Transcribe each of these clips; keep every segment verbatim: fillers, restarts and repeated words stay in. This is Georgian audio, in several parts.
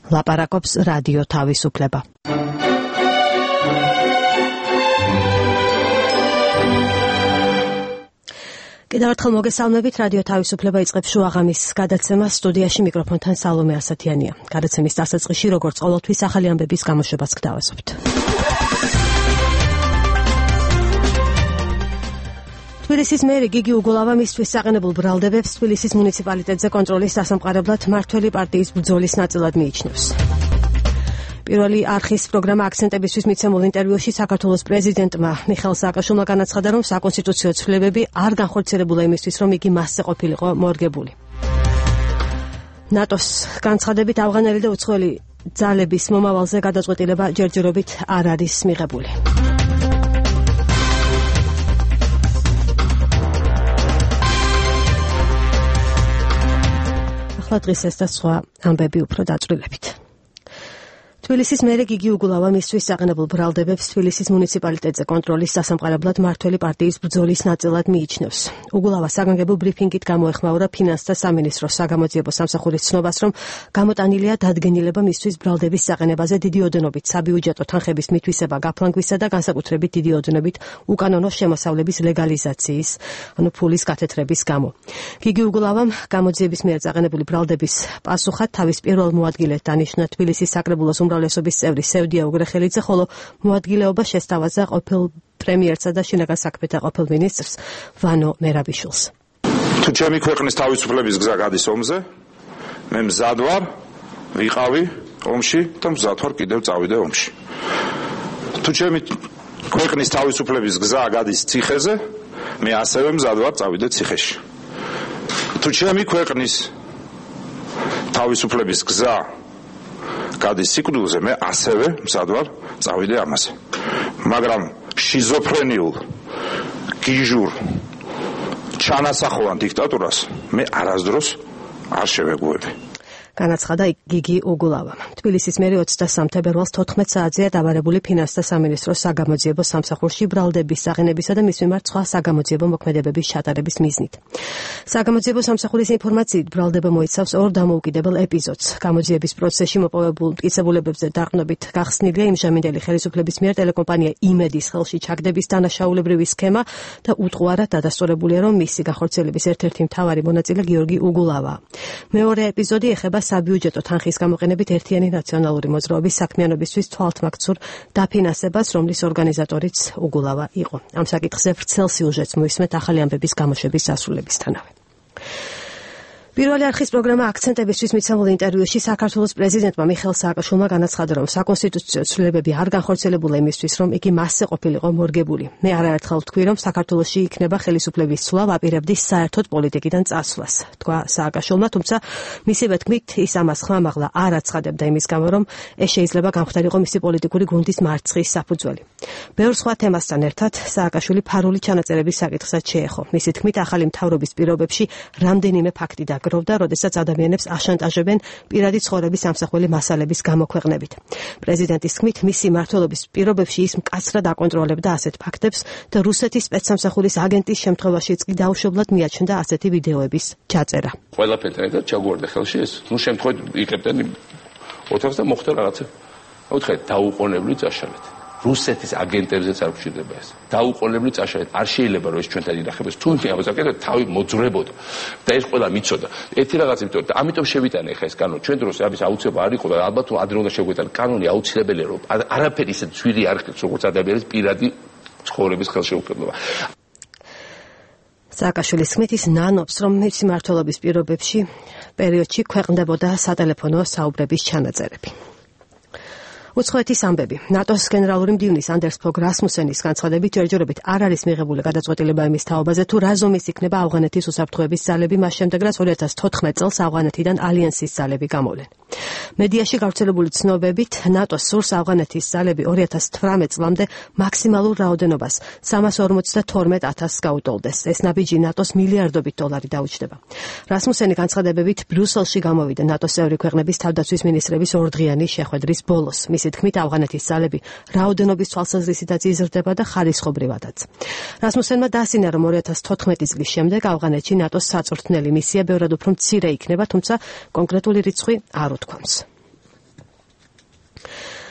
ლაპარაკობს რადიო თავისუფლება. კიდევ ერთხელ მოგესალმებით, რადიო თავისუფლება იწყებს შუაღამის გადაცემას, სტუდიაში მიკროფონთან სალომე ასათიანია. გადაცემის დასაწყისში, როგორც ყოველთვის, ახალი ამბების გამოშვებას გთავაზობთ. თბილისის მერი გიგი უგულავა მისთვის საყენებულ ბრალდებებს თბილისის მუნიციპალიტეტზე კონტროლის დასამყარებლად მართველი პარტიის ბრძოლის ნაწილად მიიჩნევს. პირველი არხის პროგრამა აქცენტებისთვის მიცემულ ინტერვიუში საქართველოს პრეზიდენტმა მიხეილ სააკაშვილმა განაცხადა, რომ საკონსტიტუციო ცვლილებები არ განხორციელებულა იმისთვის, რომ იგი მასზე ყოფილიყო მორგებული. ნატოს განცხადებით ავღანელი და უცხოელი ძალების მომავალზე გადაწყვეტილება ჯერჯერობით არ არის მიღებული. ახლა დღის ეს და სხვა ამბები უფრო დაწვრილებით. თბილისის მერი გიგი უგულავა მისთვის საყენებულ ბრალდებებს თბილისის მუნიციპალიტეტზე კონტროლის დასამყარებლად მართველი პარტიის ბრძოლის ნაწილად მიიჩნევს. უგულავა საგანგებო ბრიფინგით გამოეხმაურა ფინანსთა სამინისტროს საგამოძიებო სამსახურის ცნობას, რომ გამოტანილია დადგენილება მისთვის ბრალდების საყენებაზე დიდი ოდენობით საბიუჯეტო თანხების მითვისება გაფლანგვისა და განსაკუთრებით დიდი ოდენობით უკანონო შემოსავლების ლეგალიზაციის, ანუ ფულის გათეთრების გამო. გიგი უგულავამ გამოძიების მიერ წაყენებული ბრალდების პასუხად თავის პირველ მოადგილედ დანიშნა თბილისის საკრებულოს უმრავლესობის წევრი სევდია უგრეხელიძე, ხოლო მოადგილეობა შესთავაზა ყოფილ პრემიერსა და შინაგან საქმეთა ყოფილ მინისტრს ვანო მერაბიშვილს. თუ ჩემი ქვეყნის თავისუფლების გზა გადის ომზე, მე მზად ვარ, ვიყავი ომში და მზად ვარ კიდევ წავიდე ომში. თუ ჩემი ქვეყნის თავისუფლების გზა გადის ციხეზე, მე ასევე მზად ვარ წავიდე ციხეში. თუ ჩემი ქვეყნის თავისუფლების გზა გადის სიკვდილზე, მე ასევე მზად ვარ წავიდე ამაზე. მაგრამ შიზოფრენიულ, გიჟურ, ჩანასახოვან დიქტატურას მე არასდროს არ შევეგუები. განაცხადა გიგი უგულავა. თბილისის მერი ოცდასამ თებერვალს თოთხმეტ საათზეა დაბარებული ფინანსთა სამინისტროს საგამოძიებო სამსახურში ბრალდების საყენებისა და მის მიმართ სხვა საგამოძიებო მოქმედებების ჩატარების მიზნით. საგამოძიებო სამსახურის ინფორმაციით ბრალდება მოიცავს ორ დამოუკიდებელ ეპიზოდს. გამოძიების პროცესში მოპოვებულ მტკიცებულებებზე დაყრდნობით გახსნილია იმჟამინდელი ხელისუფლების მიერ ტელეკომპანია იმედის ხელში ჩაგდების დანაშაულებრივი სქემა და უტყუარად დადასტურებულია, რომ მისი განხორციელების ერთ-ერთი მთავარი მონაწილე გიორგი უგულავაა. მეორე ეპიზოდი ეხება საბიუჯეტო თანხის გამოყენებით ერთიანი ნაციონალური მოძრაობის საქმიანობისთვის თვალთმაქცურ დაფინანსებას, რომლის ორგანიზატორიც უგულავა იყო. ამ საკითხზე ვრცელ სიუჟეტს მოვისმენთ ახალი ამბების გამოშვების დასრულებისთანავე. პირველი არხის პროგრამა აქცენტებისთვის მიცემულ ინტერვიუში საქართველოს პრეზიდენტმა მიხეილ სააკაშვილმა განაცხადა, რომ საკონსტიტუციო ცვლილებები არ განხორციელებულა იმისთვის, რომ იგი მასზე ყოფილიყო მორგებული. მე არაერთხელ ვთქვი, რომ საქართველოში იქნება ხელისუფლების ცვლა ვაპირებდი საერთოდ პოლიტიკიდან წასვლას, თქვა სააკაშვილმა, თუმცა მისივე თქმით ის ამას ხმამაღლა არ აცხადებდა იმის გამო, რომ ეს შეიძლება გამხდარიყო მისი პოლიტიკური გუნდის მარცხის საფუძველი. ბევრ სხვა თემასთან ერთად სააკაშვილი ფარული ჩანაწერების საკითხსაც შეეხო. მისი თქმით, ახალი მთავრობის პირობებში რამდენიმე ფაქტი გროვდა, როდესაც ადამიანებს აშანტაჟებენ პირადი ცხოვრების ამსახველი მასალების გამოქვეყნებით. პრეზიდენტის თქმით, მისი მმართველობის პირობებში ის მკაცრად აკონტროლებდა ასეთ ფაქტებს და რუსეთის სპეცსამსახურის აგენტის შემთხვევაშიც კი დაუშვებლად მიაჩნდა ასეთი ვიდეოების ჩაწერა. ყველაფერთან ერთად ჩაგვარდა ხელში ეს. ნუ შემთხვევით იყებდნენ ოთახს და მოხდა რაღაცა. უთხრეთ, დაუყოვნებლივ წაშალეთ. რუსეთის აგენტებზეც არ გვჭირდება ეს. დაუყოვნებლივ წაშალეთ. არ შეიძლება რომ ეს ჩვენთან ინახებდეს. თუ იმას აკეთებთ, თავი მოძრებოდა და ეს ყველა მიცოდა. ერთი რაღაც იმიტომ და ამიტომ შევიტანე ხა ეს კანონი. ჩვენ დროს ამის აუცილებლობა არ იყო და ალბათ ადრე უნდა შეგვეტანა კანონი აუცილებელია რომ არაფერი ისე ძვირი არ ხდება როგორც ადამიანის პირადი ცხოვრების ხელშეუხებლობა. სააკაშვილის თქმით, ის ნანობს, რომ მისი მმართველობის პირობებში პერიოდში ქვეყნდებოდა სატელეფონო საუბრების ჩანაწერები. უცხოეთის ამბები. ნატოს გენერალური მდივნის ანდერს ფოგ რასმუსენის განცხადებით ჯერჯერობით არ არის მიღებული გადაწყვეტილება იმის თაობაზე, თუ რა ზომის იქნება ავღანეთის უსაფრთხოების ძალები მას შემდეგ, რაც ორი ათას თოთხმეტ წელს ავღანეთიდან ალიანსის ძალები გამოვლენ. მედიაში გავრცელებული ცნობებით ნატოს სურს ავღანეთის ძალები ორი ათას თვრამეტ წლამდე მაქსიმალურ რაოდენობას სამას ორმოცდათორმეტ ათასს გაუტოლდეს. ეს ნაბიჯი ნატოს მილიარდობით დოლარი დაუჩდება. რასმუსენი განცხადებებით ბრიუსელში გამოვიდა ნატოს წევრი ქვეყნების თავდაცვის მინისტრების ორდღიანი შეხვედრის ბოლოს. მისი თქმით, ავღანეთის ძალები რაოდენობის თვალსაზრისითაც იზრდება და ხარისხობრივადაც. რასმუსენმა დაასინა, რომ ორი ათას თოთხმეტი წლის შემდეგ ავღანეთში ნატოს საწვრთნელი მისია ბევრად უფრო მცირე იქნება, თუმცა კონკრეტული რიცხვი არ უთქვამს.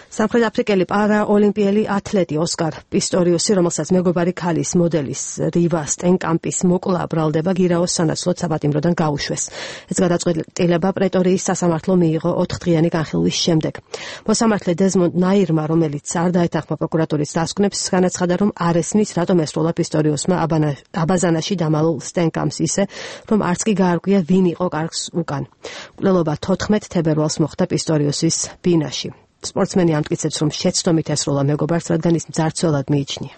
სამხრეთ აფრიკელი პარაოლიმპიელი ათლეტი ოსკარ პისტორიუსი, რომელსაც მეგობარი ქალის მოდელის რივა სტენკამპის მოკლა ბრალდება გირაოს სანაცვლოდ საპატიმროდან გაუშვეს. ეს გადაწყვეტილება პრეტორიის სასამართლო მიიღო ოთხდღიანი განხილვის შემდეგ. მოსამართლე დეზმონდ ნაირმა, რომელიც არ დაეთანხმა პროკურატურის დასკვნებს, განაცხადა, რომ არ ესმის, რატომ ესროლა პისტორიუსმა აბაზანაში დამალულ სტენკამპს ისე, რომ არც კი გაარკვია, ვინ იყო კარგს უკან. მკვლელობა თოთხმეტ თებერვალს მოხდა პისტორიუსის ბინაში. სპორტსმენი ამტკიცებს, რომ შეცდომით ესროლა მეგობარს, რადგან ის მძარცველად მიიჩნია.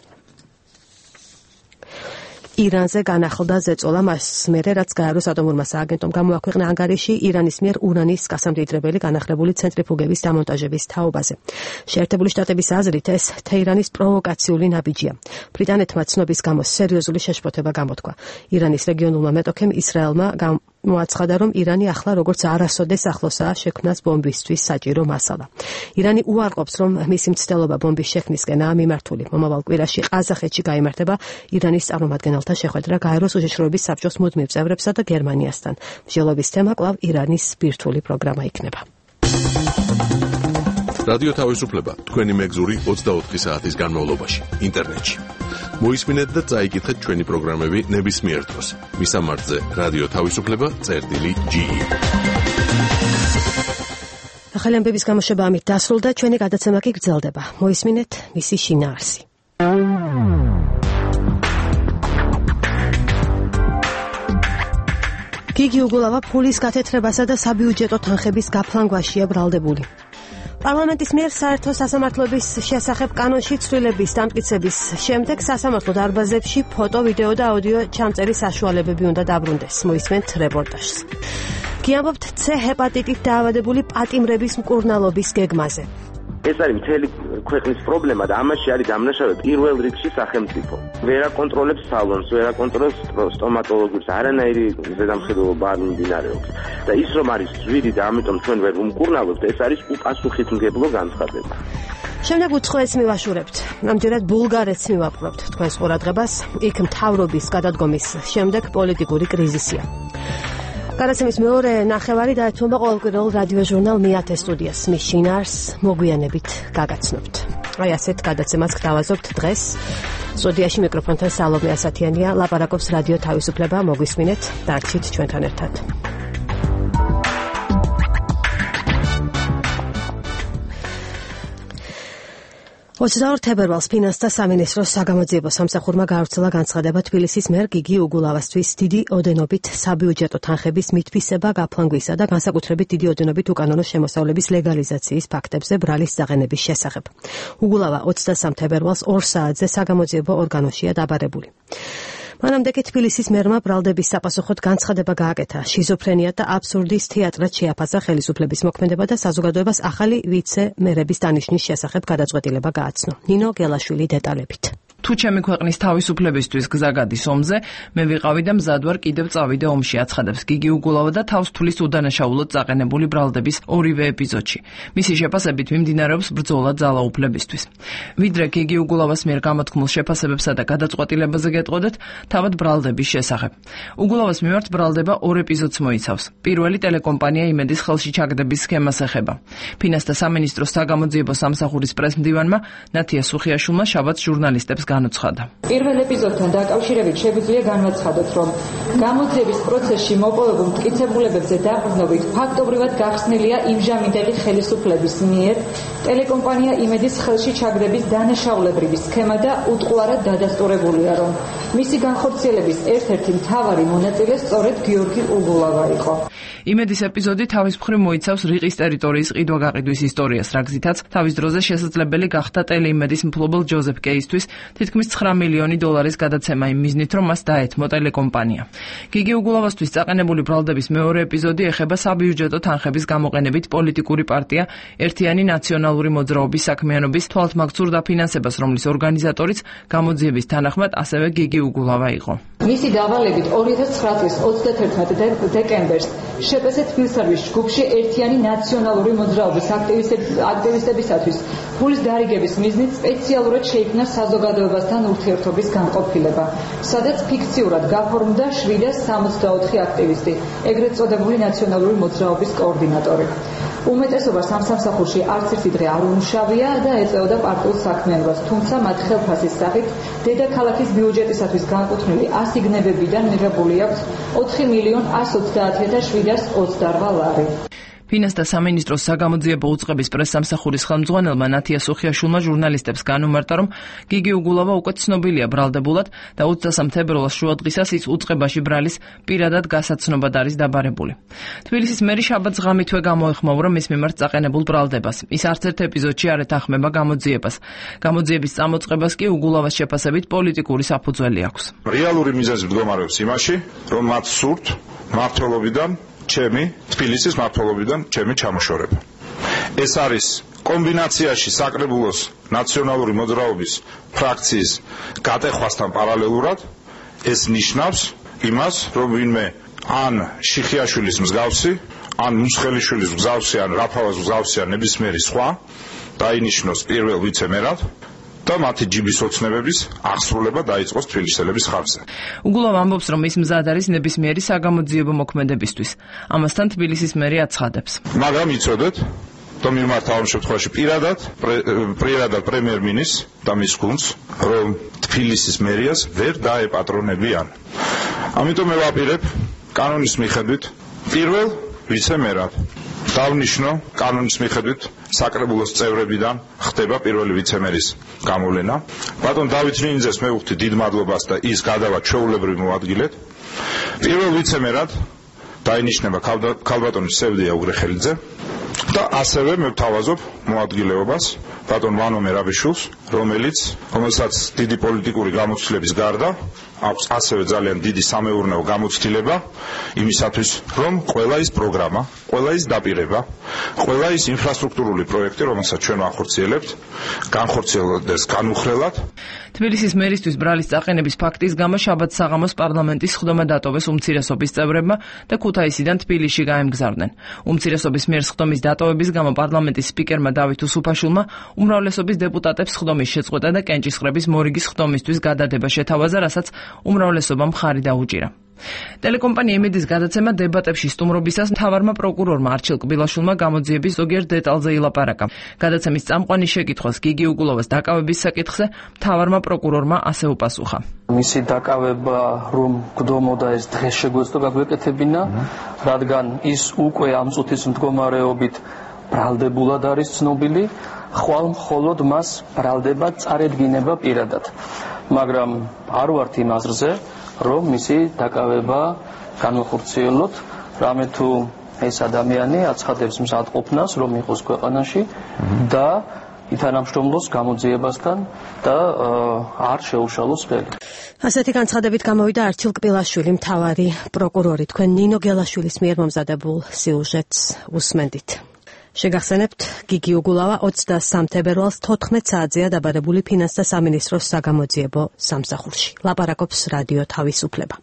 ირანზე განახლდა ზეწოლა მას მერე, რაც გაეროს ატომურმა სააგენტომ გამოაქვეყნა ანგარიში ირანის მიერ ურანის გასამდიდრებელი განახლებული ცენტრიფუგების დამონტაჟების თაობაზე. შეერთებული შტატების აზრით, ეს თეირანის პროვოკაციული ნაბიჯია. ბრიტანეთმა ცნობის გამო სერიოზული შეშფოთება გამოთქვა. ირანის რეგიონულმა მეტოქემ ისრაელმა მოაცხადა, რომ ირანი ახლა როგორც არასოდეს ახლოსაა შექმნას ბომბისთვის საჭირო მასალა. ირანი უარყოფს, რომ მისი მცდელობა ბომბის შექმნისკენაა მიმართული. მომავალ კვირაში ყაზახეთში გაიმართება ირანის წარმომადგენელთა შეხვედრა გაეროს უშიშროების საბჭოს მუდმივ წევრებსა და გერმანიასთან. მსჯელობის თემა კვლავ ირანის ბირთვული პროგრამა იქნება. რადიო თავისუფლება თქვენი მეგზური ოცდაოთხი საათის განმავლობაში ინტერნეტში. მოისმინეთ და წაიკითხეთ ჩვენი პროგრამები ნებისმიერ დროს. მისამართზე რადიო თავისუფლება წერტილი ჯი. ახალი ამბების გამოშვება ამით დასრულდა, ჩვენი გადაცემა კი გრძელდება. მოისმინეთ მისი შინაარსი. გიგი უგულავა ფულის გათეთრებასა და საბიუჯეტო თანხების გაფლანგვაშია ბრალდებული. პარლამენტის მიერ საერთო სასამართლოების შესახებ კანონში ცვლილების დამტკიცების შემდეგ სასამართლო დარბაზებში ფოტო, ვიდეო და აუდიო ჩამწერის საშუალებები უნდა დაბრუნდეს. მოისმენთ რეპორტაჟს. გიამბობთ C ჰეპატიტით დაავადებული პატიმრების მკურნალობის გეგმაზე. ეს არის მთელი ქვეყნის პრობლემა და ამაში არის დამნაშავე პირველ რიგში სახელმწიფო. ვერ აკონტროლებს სალონს, ვერ აკონტროლებს სტომატოლოგებს, არანაირი ზედამხედველობა არ მიმდინარეობს. და ის რომ არის ზვირი და ამიტომ ჩვენ ვერ უმკურნალობთ, ეს არის უპასუხისმგებლო განცხადება. შემდეგ უცხოეთს მივაშურებთ. ამჯერად ბულგარეთს მივაპყრობთ თქვენს ყურადღებას. იქ მთავრობის გადადგომის შემდეგ პოლიტიკური კრიზისია. გადაცემის მეორე ნახევარი დაეთმობა ყოველკვირეულ რადიო ჟურნალ მეათე სტუდიას. მის შინაარსს მოგვიანებით გაგაცნობთ. აი ასეთ გადაცემას გთავაზობთ დღეს. სტუდიაში მიკროფონთან სალომე ასათიანია, ლაპარაკობს რადიო თავისუფლება. მოგვისმინეთ, დარჩით ჩვენთან ერთად. ოცდაორ თებერვალს ფინანსთა სამინისტროს საგამოძიებო სამსახურმა გაავრცელა განცხადება თბილისის მერ გიგი უგულავასთვის დიდი ოდენობით საბიუჯეტო თანხების მითვისება, გაფლანგვისა და განსაკუთრებით დიდი ოდენობით უკანონო შემოსავლების ლეგალიზაციის ფაქტებზე ბრალის წაღენების შესახებ. უგულავა ოცდასამ თებერვალს ორ საათზე საგამოძიებო ორგანოშია დაბარებული. მანამდე კი თბილისის მერმა ბრალდების საპასუხოდ განცხადება გააკეთა. შიზოფრენია და აბსურდის თეატრად შეაფასა ხელისუფლების მოქმედება და საზოგადოებას ახალი ვიცე-მერების დანიშვნის შესახებ გადაწყვეტილება გააცნო. ნინო გელაშვილი დეტალებით. თუ ჩემი ქვეყნის თავისუფლებისთვის გზა გადის ომზე, მე ვიყავი და მზად ვარ კიდევ წავიდე ომში, აცხადებს გიგი უგულავა და თავს თulis უდანაშაულოდ წაყენებული ბრალდების ორივე ეპიზოდში. მისი შეფასებით მიმდინარეობს ბრძოლა ძალაუფლებისთვის. ვიდრე გიგი უგულავას მიერ გამოთქმულ შეფასებებსა და გადაწყვეტილებაზე გეტყოდეთ, თავად ბრალდების შესახებ. უგულავას მიმართ ბრალდება ორ ეპიზოდს მოიცავს. პირველი ტელეკომპანია იმედის ხელში ჩაგდების სქემას ეხება. ფინანსთა სამინისტროს საგამოძიებო სამსახურის პრესმდივანმა ნათია სუხიაშვილმა შაბათს ჟურნალისტებს განუცხადა. პირველ ეპიზოდთან დაკავშირებით შეგვიძლია განვაცხადოთ, რომ გამოძიების პროცესში მოპოვებულ მტკიცებულებებზე დაყრდნობით ფაქტობრივად გახსნილია იმჟამინდელი ხელისუფლების მიერ ტელეკომპანია იმედის ხელში ჩაგდების დანაშაულებრივი სქემა და უტყუარად დადასტურებულია, რომ მისი განხორციელების ერთ-ერთი მთავარი მონაწილე სწორედ გიორგი უგულავა იყო. იმედის ეპიზოდი თავის მხრივ მოიცავს რიყის ტერიტორიის ყიდვა-გაყიდვის ისტორიას, რაგზითაც თავის დროზე შესაძლებელი გახდა ტელეიმედის მფლობელ ჯოზეფ კეისთვის თითქმის ცხრა მილიონი დოლარის გადაცემა იმ მიზნით, რომ მას დაეთმო ტელეკომპანია. გიგი უგულავასთვის წაყენებული ბრალდების მეორე ეპიზოდი ეხება საბიუჯეტო თანხების გამოყენებით პოლიტიკური პარტია ერთიანი ნაციონალური მოძრაობის საქმიანობის თვალთმაგცურ დაფინანსებას, რომლის ორგანიზატორიც გამოძიების თანახმად ასევე გიგი უგულავა იყო. მისი დავალებით ორი ათას ცხრა წლის ოცდათერთმეტ დეკემბერს შეპესე თბილისის ჯგუფში ერთიანი ნაციონალური მოძრაობის აქტივისტებისათვის ფულის დარიგების მიზნით სპეციალურად შეიქმნა საზოგადოებასთან ურთიერთობის განყოფილება, სადაც ფიქციურად გაფორმდა შვიდას სამოცდაოთხი აქტივისტი, ეგრეთ წოდებული ნაციონალური მოძრაობის კოორდინატორი. უმეტესობას ამ სამსახურში არც ერთი დღე არ უმუშავია და ეწეოდა პარტიულ საქმიანობას, თუმცა მათ ხელფასის სახით დედაქალაქის ბიუჯეტისათვის განკუთვნილი ასიგნებებიდან მიღებული აქვს ოთხი მილიონი არც ოცდაათი ათას შვიდას ოცდაორ ლარი. ფინანსთა სამინისტროს საგამოძიებო უწყების პრესსამსახურის ხელმძღვანელმა ნათია სუხიაშვილმა ჟურნალისტებს განუმარტა, რომ გიგი უგულავა უკვე ცნობილია ბრალდებულად და ოცდასამ თებერვალს შუადღისას ის უწყებაში ბრალის პირადად გასაცნობად არის დაბარებული. თბილისის მერი შაბათს ღამითვე გამოეხმაურა მის მიმართ წაყენებულ ბრალდებას. ის არც ერთ ეპიზოდში არ ეთანხმება გამოძიებას. გამოძიების წამოწყებას კი უგულავას შეფასებით პოლიტიკური საფუძველი აქვს. რეალური მიზეზი მდგომარეობს იმაში, რომ მათ სურთ მმართველობიდან ჩემი თბილისის მმართველობიდან ჩემი ჩამოშორება. ეს არის კომბინაციაში საკრებულოს ნაციონალური მოძრაობის ფრაქციის გატეხვასთან პარალელურად. ეს ნიშნავს იმას, რომ ვინმე ან შიხიაშვილის მსგავსი, ან მუსხელიშვილის მსგავსი, ან რაფალას მსგავსი, ან ნებისმიერი სხვა დაინიშნოს პირველ ვიცე-მერად და მათი ჯიბის ოცნებების აღსრულება დაიწყოს თბილისელების ხარჯზე. უგულავა ამბობს, რომ ის მზად არის ნებისმიერი საგამოძიებო მოქმედებისთვის. ამასთან თბილისის მერი აცხადებს. მაგრამ იცოდეთ, რომ მიმართა ამ შემთხვევაში პირადად პირადად პრემიერ-მინისტრს და მის გუნდს, რომ თბილისის მერიას ვერ დაეპატრონებიან. ამიტომ მე ვაპირებ კანონის მიხედვით პირველ ვიცე-მერად. დავნიშნო კანონის მიხედვით საკრებულოს წევრებიდან ხდება პირველი ვიცე-მერის გამოვლენა. ბატონ დავით ნინძეს მე ვუხდი დიდ მადლობას და ის გადავა ჩვეულებრივ მოადგილედ. პირველ ვიცე-მერად დაინიშნება ქალბატონი სევდია უგრეხელიძე და ასევე მე ვთავაზობ მოადგილეობას ბატონ ვანო მერაბიშვილს, რომელიც რომელსაც დიდი პოლიტიკური გამოცდილების გარდა აქვს ასევე ძალიან დიდი სამეურნეო გამოცდილება იმისათვის, რომ ყველა ის პროგრამა, ყველა ის დაპირება, ყველა ის ინფრასტრუქტურული პროექტი, რომელსაც ჩვენ ვახორციელებთ, განხორციელდეს განუხრელად. თბილისის მერისთვის ბრალის წაყენების ფაქტის გამო შაბათს საღამოს პარლამენტის სხდომა დატოვეს უმცირესობის წევრებმა და ქუთაისიდან თბილისში გაემგზავრნენ. უმცირესობის მიერ სხდომის დატოვების გამო პარლამენტის სპიკერმა დავით უსუფაშვილმა უმრავლესობის დეპუტატებს სხდომის შეწყვეტა და კენჭისყრების მორიგის სხდომისთვის გადადება შეთავაზა, რასაც უმრავლესობამ მხარი დაუჭირა. ტელეკომპანია იმედის გადაცემა დებატებში სტუმრობისას მთავარმა პროკურორმა არჩილ კბილაშვილმა გამოძიების ზოგიერთ დეტალზე ილაპარაკა. გადაცემის წამყვანი შეკითხვას გიგი უგულავას დაკავების საკითხზე მთავარმა პროკურორმა ასე უპასუხა. მისი დაკავება რომ გდომოდა ეს დღეს შეგვეცდო გაგვეკეთებინა, რადგან ის უკვე ამ წუთის მდგომარეობით ბრალდებულად არის ცნობილი, ხვალ მხოლოდ მას ბრალდება წარედგინება პირადად. მაგრამ არ ვართ იმ აზრზე, რომ მისი დაკავება განვახორციელოთ, რამე თუ ეს ადამიანი აცხადებს მზადყოფნას, რომ იყოს ქვეყანაში და ითანამშრომლოს გამოძიებასთან და არ შეუშალოს ხელი. ასეთი განცხადებით გამოვიდა არჩილ კბილაშვილი, მთავარი პროკურორი. თქვენ ნინო გელაშვილის მიერ მომზადებულ სიუჟეტს უსმენდით. შეგახსენებთ, გიგი უგულავა ოცდასამ თებერვალს თოთხმეტ საათზეა დაბადებული ფინანსთა სამინისტროს საგამოძიებო სამსახურში. ლაპარაკობს რადიო თავისუფლება.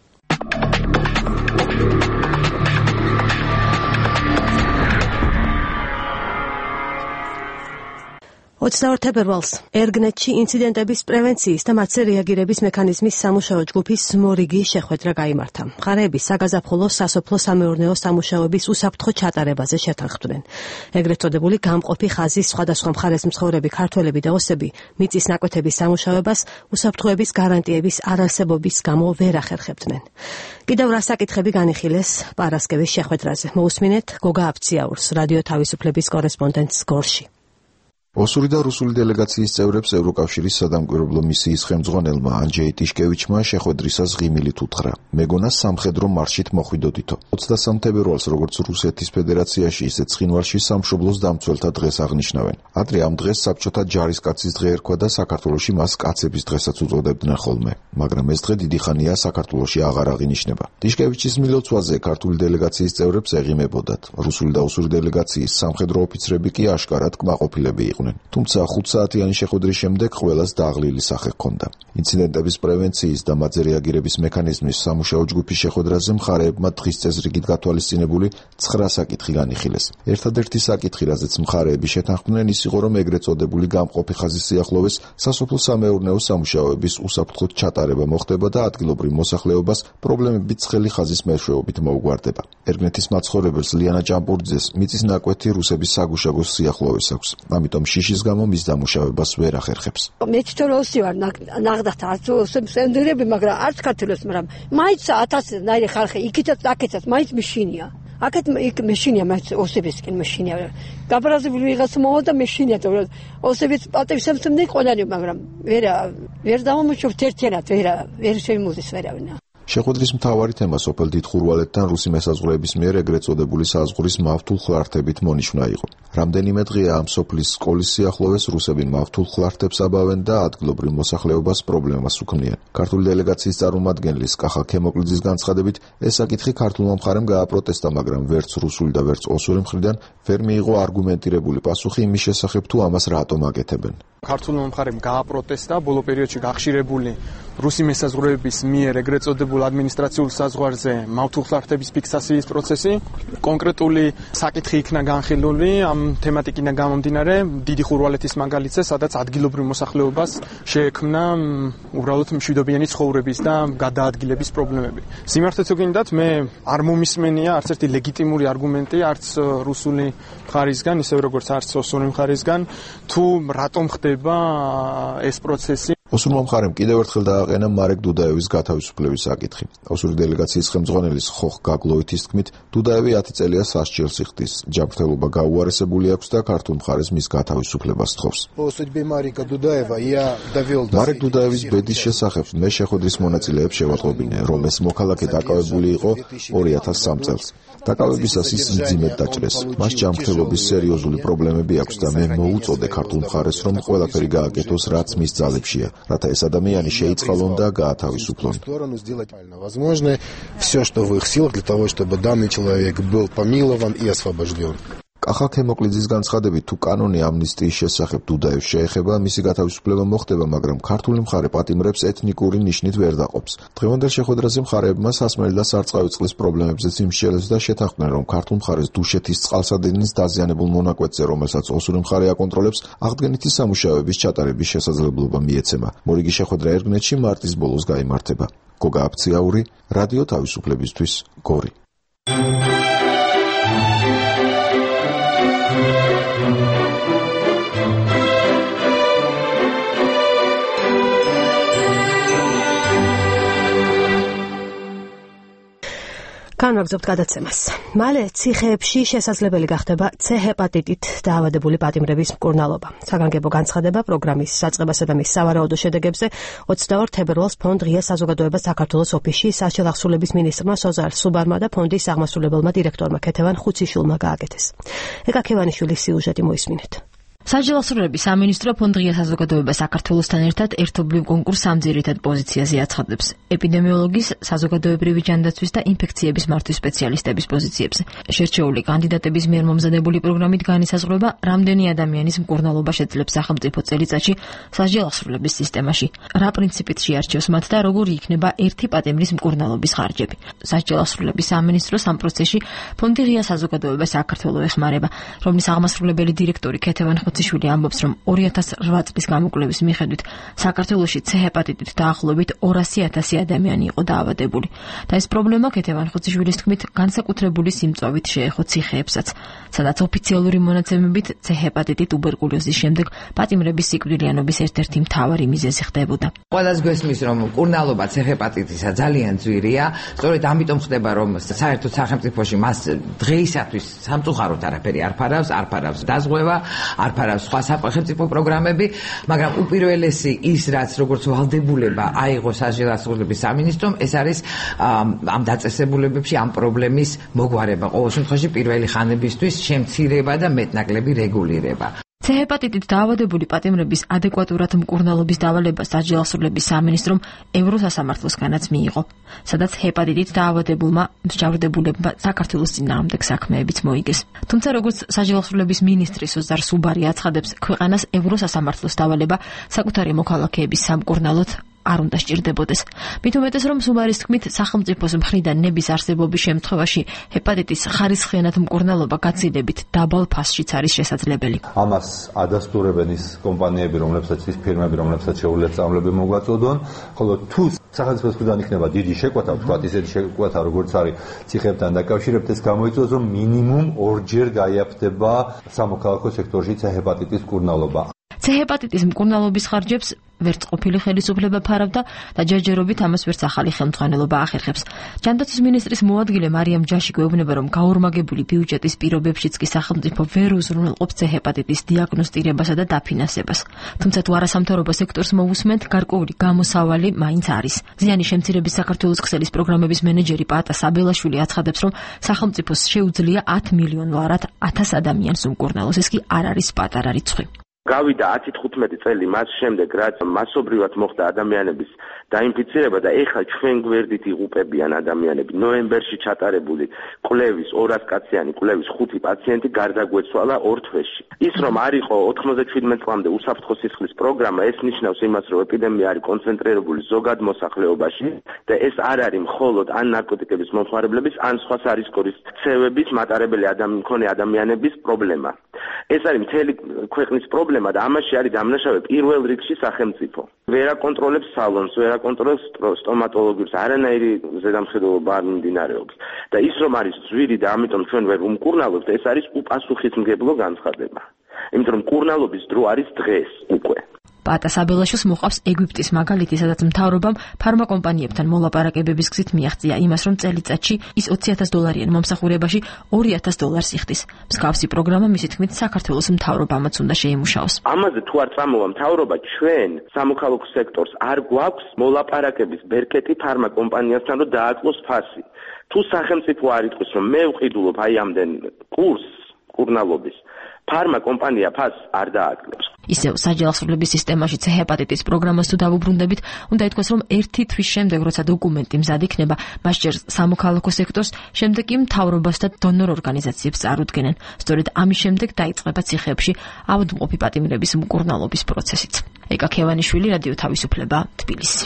ოცდაორ თებერვალს ერგნეტში ინციდენტების პრევენციის და მათზე რეაგირების მექანიზმის სამუშაო ჯგუფის მორიგი შეხვედრა გაიმართა. მხარეები საგაზაფხულო სასოფლო-სამეურნეო სამუშაოების უსაფრთხო ჩატარებაზე შეთანხმდნენ. ეგრეთ წოდებული გამყოფი ხაზის სხვადასხვა მხარეს მცხოვრები ქართველები და ოსები მიწის ნაკვეთების სამუშაოებას უსაფრთხოების გარანტიების არარსებობის გამო ვერ ახერხებდნენ. კიდევ რა საკითხები განიხილეს პარასკევის შეხვედრაზე? მოусმინეთ გოგა აფციაურს, რადიო თავისუფლების კორესპონდენტს გორში. ოსური და რუსული დელეგაციის წევრებს ევროკავშირის სადამკვირვებლო მისიის ხელმძღვანელმა ანჯეი ტიშკევიჩმა შეხვედრისას ღიმილით უთხრა: მეგონა სამხედრო მარშით მოხვიდოდითო. ოცდასამ თებერვალს როგორც რუსეთის ფედერაციაში, ისე ცხინვალში სამშობლოს დამცველთა დღეს აღნიშნავენ. ადრე ამ დღეს საბჭოთა ჯარისკაცის დღე ერქვა და საქართველოში მას კაცების დღესაც უწოდებდნენ ხოლმე, მაგრამ ეს დღე დიდი ხანია საქართველოში აღარ აღინიშნება. ტიშკევიჩის მილოცვაზე ქართული დელეგაციის წევრებს ეღიმებოდათ. რუსული და ოსური დელეგაციის სამხედრო ოფიცრები კი აშკარად კმაყოფილები იყვნენ. იწვევდნენ. თუმცა ხუთ საათიანი შეხვედრის შემდეგ ყველას დაღლილი სახე ჰქონდა. ინციდენტების პრევენციის და მათზე რეაგირების მექანიზმის სამუშაო ჯგუფის შეხვედრაზე მხარეებმა დღის წესრიგით გათვალისწინებული ცხრა საკითხი განიხილეს. ერთადერთი საკითხი, რაზეც მხარეები შეთანხმდნენ, ის იყო, რომ ეგრეთ წოდებული გამყოფი ხაზის სიახლოვეს სასოფლო-სამეურნეო სამუშაოების უსაფრთხოდ ჩატარება მოხდება და ადგილობრივ მოსახლეობას პრობლემებით ცხელი ხაზის მეშვეობით მოუგვარდება. ერგნეთის მაცხოვრებელს ლიანა ჭამპურიძეს მიწის ნაკვეთი რუსების საგუშაგოს სიახლოვეს აქვს. ამიტომ შიშის გამო მის დამუშავებას ვერ ახერხებს. მე თვითონ ოსი ვარ ნაღდათ არც სენდერები, მაგრამ არც ქართულებს, მაგრამ მაინც ათასნაირი ხალხი იქითაც აქეთაც მაინც მეშინია. აქეთ იქ მეშინია, მაინც ოსებისკენ მეშინია. გაბრაზებული ვიღაცა მოვა და მეშინია, ოსების პატივისცემი ყველანი, მაგრამ ვერ ვერ დამომოჩვევთ ერთიანად, ვერ ვერ შემოდის ვერავინ. შეხვედრის მთავარი თემა სოფელ დიდხურვალეთთან რუსი მესაზღვრეების მიერ ეგრეთ წოდებული საზღვრის მავთულ ხლართებით მონიშნა იყო. რამდენიმე დღეა ამ სოფლის სკოლის სიახლოვეს რუსები მავთულ ხლართებს აბავენ და ადგილობრივ მოსახლეობას პრობლემას უქმნიან. ქართული დელეგაციის წარმომადგენლის კახა ქემოკლიძის განცხადებით, ეს საკითხი ქართულმა მხარემ გააპროტესტა, მაგრამ ვერც რუსული და ვერც ოსური მხრიდან ვერ მიიღო არგუმენტირებული პასუხი იმის შესახებ, თუ ამას რატომ აკეთებენ. ქართულმა მხარემ გააპროტესტა ბოლო პერიოდში გახშირებული რუსი მესაზღვრეების მიერ ეგრეთ წოდებულ ადმინისტრაციულ საზღვარზე მავთულ ხლართების ფიქსაციის პროცესი. კონკრეტული საკითხი იქნა განხილული ამ თემატიკიდან გამომდინარე დიდი ხურვალეთის მაგალითზე, სადაც ადგილობრივ მოსახლეობას შეექმნა უბრალოდ მშვიდობიანი ცხოვრების და გადაადგილების პრობლემები. სიმართლეც გინდათ, მე არ მომისმენია არც ერთი ლეგიტიმური არგუმენტი, არც რუსული მხარისგან, ისევე როგორც არც ოსური მხარისგან, თუ რატომ ხდება ეს პროცესი. ოსურმა მხარემ კიდევ ერთხელ დააყენა მარეკ დუდაევის გათავისუფლების საკითხი. ოსური დელეგაციის ხელმძღვანელის ხოხ გაგლოვითის თქმით, დუდაევი ათი წელია სასჯელს იხდის. ჯანმრთელობა გაუარესებული აქვს და ქართულ მხარეს მის გათავისუფლებას თხოვს. მარეკ დუდაევის ბედის შესახებ მე შეხვედრის მონაწილეებს შევატყობინე, რომ ეს მოქალაქე დაკავებული იყო ორი ათას სამ წელს. დაკავებისას ის მძიმედ დაჭრეს. მას ჯანმრთელობის სერიოზული პრობლემები აქვს და მე მოუწოდე ქართულ მხარეს, რომ ყველაფერი გააკეთოს, რაც მის ძალებშია. რათა ეს ადამიანი შეიწყალონ და გაათავისუფლონ. Возможно, все, что в их силах для того, чтобы данный человек был помилован и освобожден. კახა ქემოკლიძის განცხადებით, თუ კანონი ამნისტიის შესახებ დუდაევს შეეხება, მისი გათავისუფლება მოხდება, მაგრამ ქართული მხარე პატიმრებს ეთნიკური ნიშნით ვერ დაყოფს. დღევანდელ შეხვედრაზე მხარეებმა სასმელი და სარწყავი წყლის პრობლემებზეც იმსჯელეს და შეთანხმდნენ, რომ ქართულ მხარეს დუშეთის წყალსადენის დაზიანებულ მონაკვეთზე, რომელსაც ოსური მხარე აკონტროლებს, აღდგენითი სამუშაოების ჩატარების შესაძლებლობა მიეცემა. მორიგი შეხვედრა ერგნეთში მარტის ბოლოს გაიმართება. გოგა აფციაური, რადიო თავისუფლებისთვის, გორი. განვაგრძობთ გადაცემას. მალე ციხეებში შესაძლებელი გახდება C ჰეპატიტით დაავადებული პატიმრების მკურნალობა. საგანგებო განცხადება პროგრამის საწყებასა და მის სავარაუდო შედეგებზე ოცდაორ თებერვალს ფონდ ღია საზოგადოება საქართველოს ოფისში სასჯელ აღსრულების მინისტრმა სოზარ სუბარმა და ფონდის აღმასრულებელმა დირექტორმა ქეთევან ხუციშვილმა გააკეთეს. ეკა ქევანიშვილის სიუჟეტი მოისმინეთ. სასჯელ აღსრულების სამინისტრო ფონდ ღია საზოგადოება საქართველოსთან ერთად ერთობლივ კონკურსს ამ ძირითად პოზიციაზე აცხადებს. ეპიდემიოლოგის, საზოგადოებრივი ჯანდაცვის და ინფექციების მართვის სპეციალისტების პოზიციებზე. შერჩეული კანდიდატების მიერ მომზადებული პროგრამით განისაზღვრება, რამდენი ადამიანის მკურნალობა შეძლებს სახელმწიფო წელიწადში სასჯელ აღსრულების სისტემაში, რა პრინციპით შეარჩევს მათ და როგორი იქნება ერთი პატიმრის მკურნალობის ხარჯები. სასჯელ აღსრულების სამინისტროს ამ პროცესში ფონდი ღია საზოგადოება საქართველოს ეხმარება, რომლის აღმასრულებელი დირექტორი ქეთევან ხუციშვილი ამბობს, რომ ორი ათას ოთხ წლის გამოკვლევის მიხედვით საქართველოში C ჰეპატიტით დაახლოებით ორასი ათასი ადამიანი იყო დაავადებული და ეს პრობლემა ქეთევან ხუციშვილის თქმით განსაკუთრებული სიმწვავით შეეხო ციხეებსაც, სადაც ოფიციალური მონაცემებით C ჰეპატიტი ტუბერკულოზის შემდეგ პატიმრების სიკვდილიანობის ერთ-ერთი მთავარი მიზეზი ხდებოდა. ყველას გვესმის, რომ მკურნალობა C ჰეპატიტისა ძალიან ძვირია, სწორედ ამიტომ ხდება, რომ საერთოდ სახელმწიფოში მას დღეისათვის სამწუხაროდ არაფერი არ ფარავს, არ ფარავს დაზღვევა, არ ფარავს სხვა სახელმწიფო პროგრამები, მაგრამ უპირველესი ის, რაც როგორც ვალდებულება აიღო სასჯელ აღსრულების სამინისტრომ, ეს არის ამ დაწესებულებებში ამ პრობლემის მოგვარება. ყოველ შემთხვევაში პირველი ხანებისთვის შემცირება და მეტნაკლები რეგულირება. C C ჰეპატიტით დაავადებული პატიმრების ადეკვატურად მკურნალობის დავალებას საჯელოსროლების სამინისტრომ ევროსასამართლოსგანაც მიიღო, სადაც ჰეპატიტით დაავადებულმა მსჯავრდებულებმა საქართველოს წინააღმდეგ საქმეებიც მოიგეს. თუმცა როგორც საჯელოსროლების მინისტრი სოზარ სუბარი აცხადებს, ქვეყანას ევროსასამართლოს დავალება საკუთარი მოქალაქეების სამკურნალოდ არ უნდა სჭირდებოდეს. მით უმეტეს, რომ სუბარის თქმით, სახელმწიფოს მხრიდან ნების არსებობის შემთხვევაში ჰეპატიტის ხარისხიანად მკურნალობა გაცილებით დაბალ ფასშიც არის შესაძლებელი. ამას ადასტურებენ ის კომპანიები, რომლებსაც ის ფირმები, რომლებსაც შეუძლია სწავლები მოგვაწოდონ, ხოლო თუ სახელმწიფოს მხრიდან იქნება დიდი შეკვეთა, ვთქვათ, ისეთი შეკვეთა, როგორც არის ციხეებთან დაკავშირებით, ეს გამოიწვევს, რომ მინიმუმ ორჯერ გაიაფთება სამოქალაქო სექტორში C ჰეპატიტის მკურნალობა. C ჰეპატიტის მკურნალობის ხარჯებს ვერც ყოფილი ხელისუფლება ფარავდა და ჯერჯერობით ამას ვერც ახალი ხელმძღვანელობა ახერხებს. ჯანდაცვის მინისტრის მოადგილე მარიამ ჯაში გვეუბნება, რომ გაორმაგებული ბიუჯეტის პირობებშიც კი სახელმწიფო ვერ უზრუნველყოფს C ჰეპატიტის დიაგნოსტირებასა და დაფინანსებას. თუმცა თუ არასამთავრობო სექტორს მოვუსმენთ, გარკვეული გამოსავალი მაინც არის. ზიანი შემცირების საქართველოს ქსელის პროგრამების მენეჯერი პაატა საბელაშვილი აცხადებს, რომ სახელმწიფოს შეუძლია ათი მილიონ ლარად ათას ადამიანს უმკურნალოს. ეს კი არ არის პატარა რიცხვი. გავიდა ათი თხუთმეტი წელი მას შემდეგ, რაც მასობრივად მოხდა ადამიანების დაინფიცირება და ეხლა ჩვენ გვერდით იღუპებიან ადამიანები. ნოემბერში ჩატარებული კვლევის ორასკაციანი კვლევის ხუთი პაციენტი გარდაგვეცვალა ორ თვეში. ის რომ არ იყო ოთხმოცდაშვიდმეტ წლამდე უსაფრთხო სისხლის პროგრამა, ეს ნიშნავს იმას, რომ ეპიდემია არის კონცენტრირებული ზოგად მოსახლეობაში და ეს არ არის მხოლოდ ან ნარკოტიკების მომხმარებლების, ან სხვა სარისკოების ცევების მატარებელი ადამიანი მქონე ადამიანების პრობლემა. ეს არის მთელი ქვეყნის პრობლემა და ამაში არის დამნაშავე პირველ რიგში სახელმწიფო. ვერ აკონტროლებს სალონს, ვერ აკონტროლებს სტომატოლოგებს, არანაირი ზედამხედველობა არ მიმდინარეობს. და ის რომ არის ძვირი და ამიტომ ჩვენ ვერ უმკურნალობთ, ეს არის უპასუხისმგებლო განცხადება. იმიტომ რომ მკურნალობის დრო არის დღეს უკვე. პაატა საბელაშოს მოყავს ეგვიპტის მაგალითი, სადაც მთავრობამ ფარმაკომპანიებთან მოლაპარაკებების გზით მიაღწია იმას, რომ წელიწადში ის ოცი ათას დოლარიან მომსახურებაში ორი ათას დოლარს იხდის. მსგავსი პროგრამა მისი თქმით საქართველოს მთავრობამაც უნდა შეიმუშაოს. ამაზე თუ არ წამოვა მთავრობა, ჩვენ სამოქალაქო სექტორს არ გვაქვს მოლაპარაკების ბერკეტი ფარმაკომპანიასთან, რომ დააკლოს ფასი. თუ სახელმწიფო არ იტყვის, რომ მე ვყიდულობ აი ამდენ კურსს მკურნალობის, ფარმაკომპანია ფასს არ დააკლებს. ისევ საჯელოსროლების სისტემაში C ჰეპატიტის პროგრამას თუ დავუბრუნდებით, უნდა ითქვას, რომ ერთი თვის შემდეგ, როცა დოკუმენტი მზად იქნება, მას ჭერს სამოქალაქო სექტორს, შემდეგ კი მთავრობას და დონორ ორგანიზაციებს წარუდგენენ. სწორედ ამის შემდეგ დაიწყება ციხეებში ავადმყოფი პატიმრების მკურნალობის პროცესიც. ეკა ქევანიშვილი, რადიო თავისუფლება, თბილისი.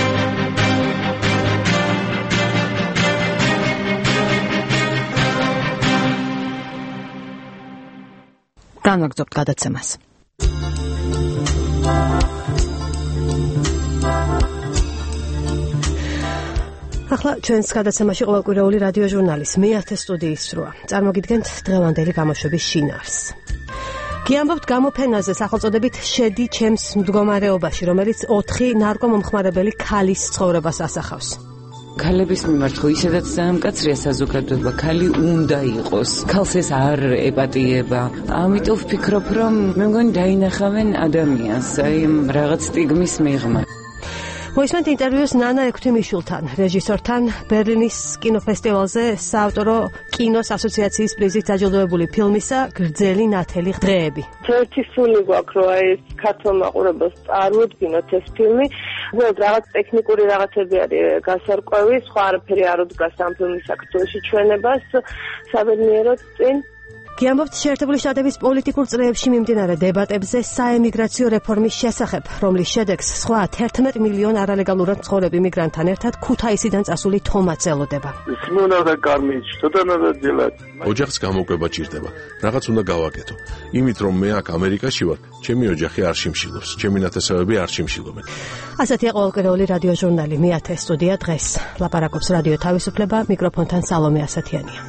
განვაგრძობთ გადაცემას. ახლა ჩვენს გადაცემაში ყოველკვირეული რადიო ჟურნალის მეათე სტუდიის სროა. წარმოგიდგენთ დღევანდელი გამოშვების შინაარსს. გიამბობთ გამოფენაზე სახელწოდებით შედი ჩემს მდგომარეობაში, რომელიც ოთხი ნარკომომხმარებელი ქალის ცხოვრებას ასახავს. ქალების მიმართ ხო ისედაც დამკაცრია საზოგადოება, ქალი უნდა იყოს, ქალს ეს არ ეპატიება. ამიტომ ვფიქრობ, რომ მე მგონი დაინახავენ ადამიანს, აი რაღაც სტიგმის მიღმა. მოისმენთ ინტერვიუს ნანა ექვთიმიშვილთან, რეჟისორთან, ბერლინის კინოფესტივალზე საავტორო კინოს ასოციაციის პრიზით დაჯილდოებული ფილმისა გრძელი ნათელი დღეები. ერთი სული გვაქვს, რომ აი ეს ქართულ მაყურებელს წარუდგინოთ ეს ფილმი. უბრალოდ რაღაც ტექნიკური რაღაცები არის გასარკვევი, სხვა არაფერი არ უდგას ამ ფილმის საქართველოში ჩვენებას საბედნიეროდ წინ. გიამბობთ შეერთებული შტატების პოლიტიკურ წრეებში მიმდინარე დებატებზე საემიგრაციო რეფორმის შესახებ, რომლის შედეგს სხვა თერთმეტ მილიონ არალეგალურად მცხოვრებ იმიგრანტთან ერთად ქუთაისიდან წასული თომაც ელოდება. ოჯახს გამოკვება ჭირდება. რაღაც უნდა გავაკეთო. იმით რომ მე აქ ამერიკაში ვარ, ჩემი ოჯახი არ შიმშილობს, ჩემი ნათესავები არ შიმშილობენ. ასეთია ყოველკვირეული რადიო ჟურნალი მეათე სტუდია დღეს. ლაპარაკობს რადიო თავისუფლება, მიკროფონთან სალომე ასათიანია.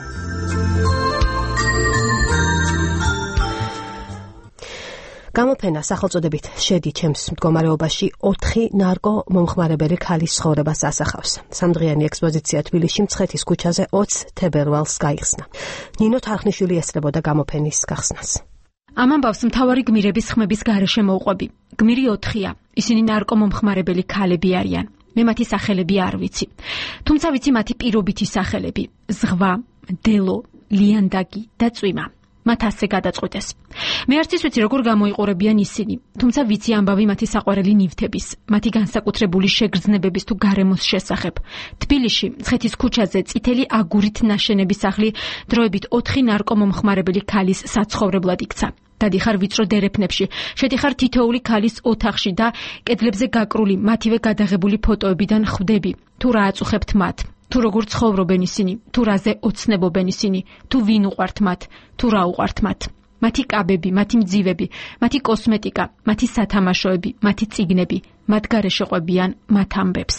გამოფენა სახელწოდებით შედი ჩემს მდგომარეობაში ოთხი ნარკო მომხმარებელი ქალის ცხოვრებას ასახავს. სამდღიანი ექსპოზიცია თბილისში მცხეთის ქუჩაზე ოცი თებერვალს გაიხსნა. ნინო თარხნიშვილი ესწრებოდა გამოფენის გახსნას. ამ ამბავს მთავარი გმირების ხმების გარეშე მოვყვები. გმირი ოთხია. ისინი ნარკო მომხმარებელი ქალები არიან. მე მათი სახელები არ ვიცი. თუმცა ვიცი მათი პირობითი სახელები: ზღვა, დელო, ლიანდაგი და წვიმა. მათ ასე გადაწყვიტეს. მე არც ის ვიცი, როგორ გამოიყურებიან ისინი, თუმცა ვიცი ამბავი მათი საყვარელი ნივთების, მათი განსაკუთრებული შეგრძნებების თუ გარემოს შესახებ. თბილისში, მცხეთის ქუჩაზე წითელი აგურით ნაშენები სახლი დროებით ოთხი ნარკომომხმარებელი ქალის საცხოვრებლად იქცა. დადიხარ ვიწრო დერეფნებში, შედიხარ თითოეული ქალის ოთახში და კედლებზე გაკრული მათივე გადაღებული ფოტოებიდან ხვდები, თუ რა აწუხებთ მათ. თუ როგორ ცხოვრობენ ისინი, თუ რაზე ოცნებობენ ისინი, თუ ვინ უყვართ მათ, თუ რა უყვართ მათ. მათი კაბები, მათი მძივები, მათი კოსმეტიკა, მათი სათამაშოები, მათი წიგნები, მათ გარეშე ყვებიან მათ ამბებს.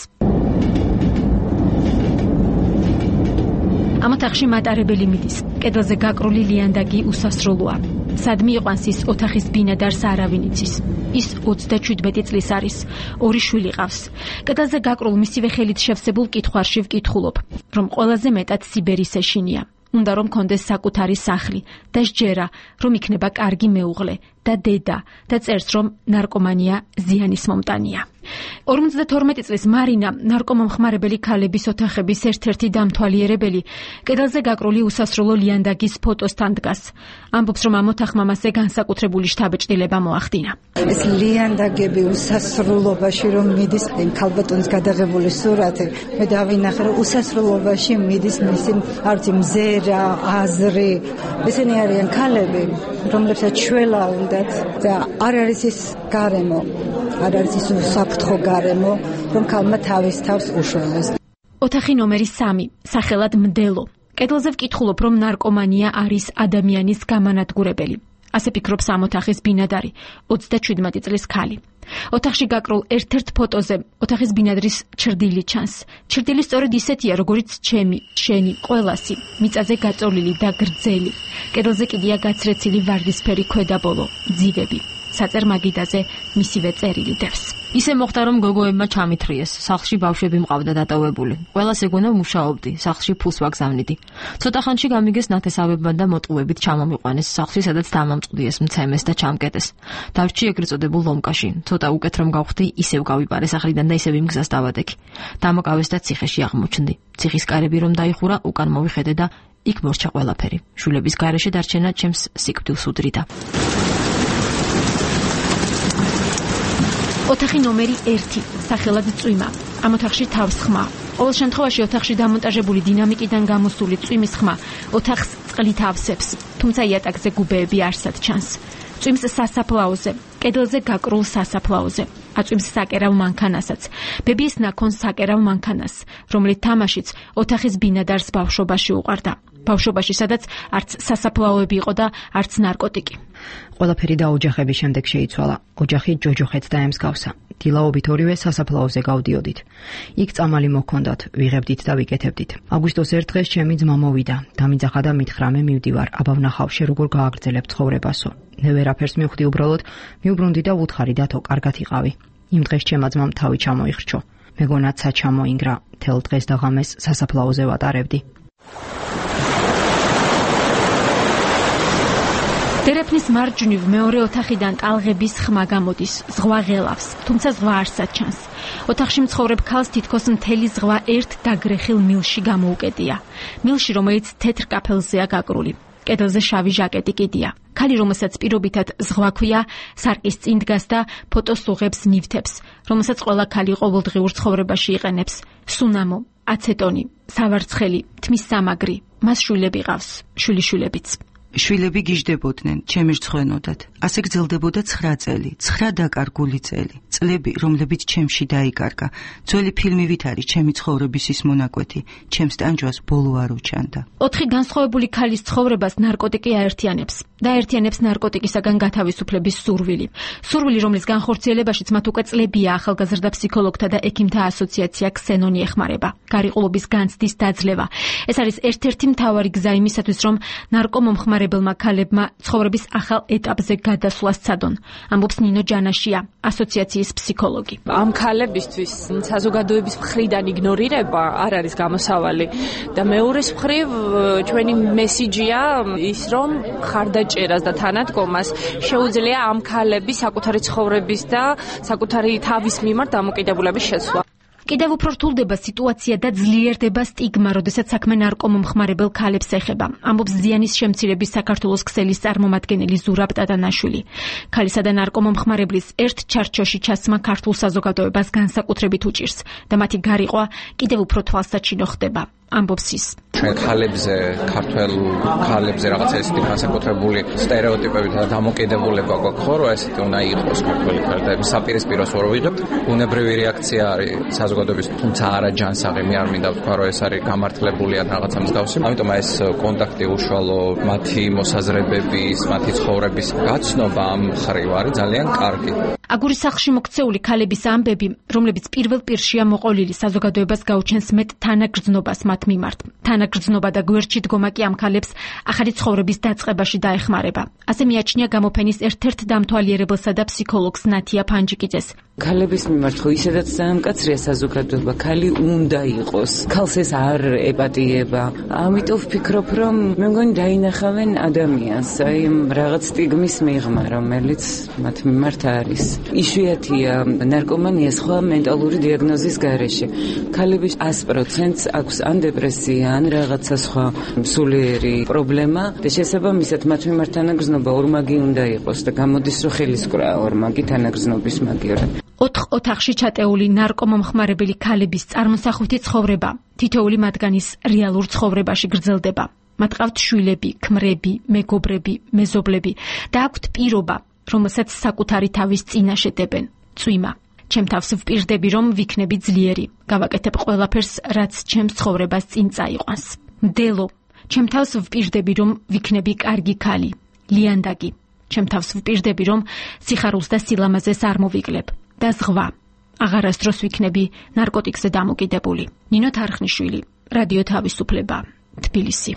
ამ ოთახში მატარებელი მიდის, კედელზე გაკრული ლიანდაგი უსასრულოა. სადმე იყვანს ის ოთახის ბინადარს არავინ იცის. ის ოცდაჩვიდმეტი წლის არის, ორი შვილი ყავს. კედელზე გაკრულ მისივე ხელით შევსებულ კითხვარში ვკითხულობ, რომ ყველაზე მეტად სიბერის ეშინია. უნდა რომ კონდეს საკუთარი სახლი და სჯერა, რომ იქნება კარგი მეუღლე და დედა და წერს რომ ნარკომანია ზიანის მომტანია. ორმოცდათორმეტი წლის მარინა, ნარკომომხმარებელი ქალების ოთახების ერთ-ერთი დამთვალიერებელი, კედელზე გაკრული უსასრულო ლიანდაგის ფოტოსთან დგას. ამბობს, რომ ამ ოთახმა მასზე განსაკუთრებული შთაბეჭდილება მოახდინა. ეს ლიანდაგები უსასრულობაში რომ მიდის, იმ ქალბატონის გადაღებული სურათი, მე დავინახე, რომ უსასრულობაში მიდის მისი არც მზერა, აზრი. ესენი არიან ქალები, რომლებსაც შველა უნდათ და არ არის ის გარემო, არ არის ის საფრთხო გარემო, რომ ქალმა თავის თავს უშველოს. ოთახი ნომერი სამი, სახელად მდელო. კედელზე ვკითხულობ, რომ ნარკომანია არის ადამიანის გამანადგურებელი. ასე ფიქრობს ამ ოთახის ბინადარი, ოცდაჩვიდმეტი წლის ქალი. ოთახში გაკრულ ერთ-ერთ ფოტოზე ოთახის ბინადრის ჩრდილი ჩანს. ჩრდილი სწორედ ისეთია, როგორიც ჩემი, შენი, ყველასი, მიწაზე გაწოლილი და გრძელი. კედელზე კიდია გაცრეცილი ვარდისფერი ქვედაბოლო, ძივები. საწერ მაგიდაზე მისივე წერილი დევს. ისე მოხდა, რომ გოგოებმა ჩამithრიეს. სახლში ბავშვები მყავდა დატოვებული. ყველას ეგონა მუშაობდი, სახლში ფულს ვაგზავნიდი. ცოტა ხანში გამიგეს ნათესავებმა და მოტყუებით ჩამომიყვანეს სახლში, სადაც დამამწყდიეს, მცემეს და ჩამკეტეს. დავრჩი ეგრეთ წოდებულ ლომკაში. ცოტა უკეთ რომ გავხდი, ისევ გავიპარე სახლიდან და ისევ იმ გზას დავადექი. დამოკავეს და ციხეში აღმოჩნდი. ციხის კარები რომ დაიხურა, უკან მოვიხედე და იქ მორჩა ყველაფერი. შვილების გარეშე დარჩენა ჩემს სიკვდილს უდრიდა. ოთახი ნომერი ერთი, სახელად წვიმა. ამ ოთახში თავს ხმა. ყოველ შემთხვევაში ოთახში დამონტაჟებული დინამიკიდან გამოსული წვიმის ხმა ოთახს წყლით ავსებს, თუმცა იატაკზე გუბეები არსად ჩანს. წვიმს სასაფლაოზე, კედელზე გაკრულ სასაფლაოზე. აწვიმს საკერავ მანქანასაც, ბებიის ნაქონს საკერავ მანქანას, რომლის თამაშიც ოთახის ბინადარს ბავშვობაში უყვარდა. ბავშვობაში, სადაც არც სასაფლაოები იყო და არც ნარკოტიკი. ყველაფერი და ოჯახების შემდეგ შეიცვალა. ოჯახი ჯოჯოხეთს დაემსგავსა. დილაობით ორივე სასაფლაოზე გავდიოდით. იქ წამალი მოჰქონდათ, ვიღებდით და ვიკეთებდით. აგვისტოს ერთ დღეს ჩემი ძმა მოვიდა, დამიძახა და მითხრა, მე მივდივარ, აბა ვნახავ, შე როგორ გააგრძელებ ცხოვრებასო. მე ვერაფერს მივხვდი, უბრალოდ მივბრუნდი და ვუთხარი დათო, კარგად იყავი. იმ დღეს ჩემმა ძმამ თავი ჩამოიხრჩო. მეგონაც საჩამოინგრა, თელ დღეს და ღამეს სასაფლაოზე ვატარებდი. დერეფნის მარჯვნივ მეორე ოთახიდან ტალღების ხმა გამოდის, ზღვა ღელავს, თუმცა ზღვა არსად ჩანს. ოთახში მცხოვრებ ქალს თითქოს მთელი ზღვა ერთ დაგრეხილ მილში გამოუკეტია. მილში, რომელიც თეთრ კაფელზეა გაკრული. კედელზე შავი ჟაკეტი კიდია. ქალი, რომელსაც პირობითად ზღვა ქვია, სარკის წინ დგას და ფოტოს უღებს ნივთებს, რომელსაც ყველა ქალი ყოველდღიურ ცხოვრებაში იყენებს. სუნამო, აცეტონი, სავარცხელი, თმის სამაგრი, მას შვილები ყავს, შვილიშვილებიც. შვილები გიждდებოდნენ, ჩემი რცხვენოდათ. ასე გრძელდებოდა ცხრა წელი, ცხრა დაკარგული წელი, წლები, რომლებიც ჩემში დაიკარგა. ძველი ფილმივით არის ჩემი ცხოვრების ის მონაკვეთი, ჩემს ტანჯვას ბოლო არ უჩანდა. ოთხი განსხვავებული ქალის ცხოვრებას ნარკოტიკი აერთიანებს და აერთიანებს ნარკოტიკისაგან გათავისუფლების სურვილი. სურვილი, რომლის განხორციელებაშიც მათ უკვე წლებია ახალგაზრდა ფსიქოლოგთა და ექიმთა ასოციაცია ქსენონი ეხმარება. გარიყულობის განცდის დაძლევა. ეს არის ერთ-ერთი მთავარი გზა იმისათვის, რომ ნარკომომხმარებელმა ქალებმა ცხოვრების ახალ ეტაპზე გადასვლა სცადონ. ამბობს ნინო ჯანაშია, ასოციაციის ფსიქოლოგი. ამ ქალებისთვის საზოგადოების მხრიდან იგნორირება არ არის გამოსავალი და მეორეს მხრივ ჩვენი მესიჯია ის, რომ ხარდაჭერას და თანადგომას შეუძლია ამ ქალების საკუთარი ცხოვრების და საკუთარი თავის მიმართ დამოკიდებულების შეცვლა. კიდევ უფრო რთულდება სიტუაცია და ძლიერდება სტიგმა, როდესაც საქმე ნარკომომხმარებელ ქალებს ეხება. ამბობს ზიანის შემცირების საქართველოს ქსელის წარმომადგენელი ზურაბ ტატანაშვილი. ქალისა და ნარკომომხმარებლის ერთ ჩარჩოში ჩასმა ქართულ საზოგადოებას განსაკუთრებით უჭირს და მათი გარიყვა კიდევ უფრო თვალსაჩინო ხდება. ამბობს ის. ჩვენ ქალებზე, ქართველ ქალებზე რაღაცა ესეთი განსაკუთრებული სტერეოტიპები და დამოკიდებულება გვაქვს, ხო, რომ ესეთი უნდა იყოს ქართველი ქალი და საპირისპიროს ვერ ვიღებთ. ბუნებრივი რეაქცია არის საზოგადოების, თუმცა არა ჯანსაღი, მე არ მინდა ვთქვა, რომ ეს არის გამართლებული ან რაღაცა მსგავსი. ამიტომ ეს კონტაქტი უშუალო მათი მოსაზრებების, მათი ცხოვრების გაცნობა ამ ხრივ არის ძალიან კარგი. აგურის სახლში მოქცეული ქალების ამბები, რომლებიც პირველ პირშია მოყოლილი, საზოგადოებას გაუჩენს მეტ თანაგრძნობას მათ მიმართ. თანაგრძნობა და გვერდში დგომა კი ამ ქალებს ახალი ცხოვრების დაწყებაში დაეხმარება. ასე მიაჩნია გამოფენის ერთ-ერთ დამთვალიერებელსა და ფსიქოლოგს ნათია ფანჯიკიძეს. ქალების მიმართ ხო ისედაც სამკაცრია საზოგადოება, ქალი უნდა იყოს. ქალს ეს არ ეპატიება. ამიტომ ვფიქრობ, რომ მე მგონი დაინახავენ ადამიანს, აი რაღაც სტიგმის მიღმა, რომელიც მათ მიმართ არის. იშვიათია ნარკომანია სხვა მენტალური დიაგნოზის გარეშე. ქალების sto პროცენტს აქვს ან დეპრესია, ან რაღაცა სხვა სულიერი პრობლემა და შესაბამისად მათ მიმართ თანაგრძნობა ორმაგი უნდა იყოს და გამოდის რომ ხელისკრაა ორმაგი თანაგრძნობის მაგივრად. ოთხ ოთახში ჩატეული ნარკომომხმარებელი ქალების წარმოსახვითი ცხოვრება თითოეული მათგანის რეალურ ცხოვრებაში გრძელდება. მათ ყავთ შვილები, ქმრები, მეგობრები, მეზობლები და აქვთ პირობა, რომელსაც საკუთარი თავის წინაშე დებენ. წვიმა. ჩემ თავს ვპირდები, რომ ვიქნები ძლიერი. გავაკეთებ ყველაფერს, რაც ჩემს ცხოვრებას წინ წაიყვანს. მდელო. ჩემ თავს ვპირდები, რომ ვიქნები კარგი ქალი. ლიანდაგი. ჩემ თავს ვპირდები, რომ სიხარულს და სილამაზეს არ მოვიკლებ. და ზღვა. აღარასდროს ვიქნები ნარკოტიკზე დამოკიდებული. ნინო თარხნიშვილი, რადიო თავისუფლება, თბილისი.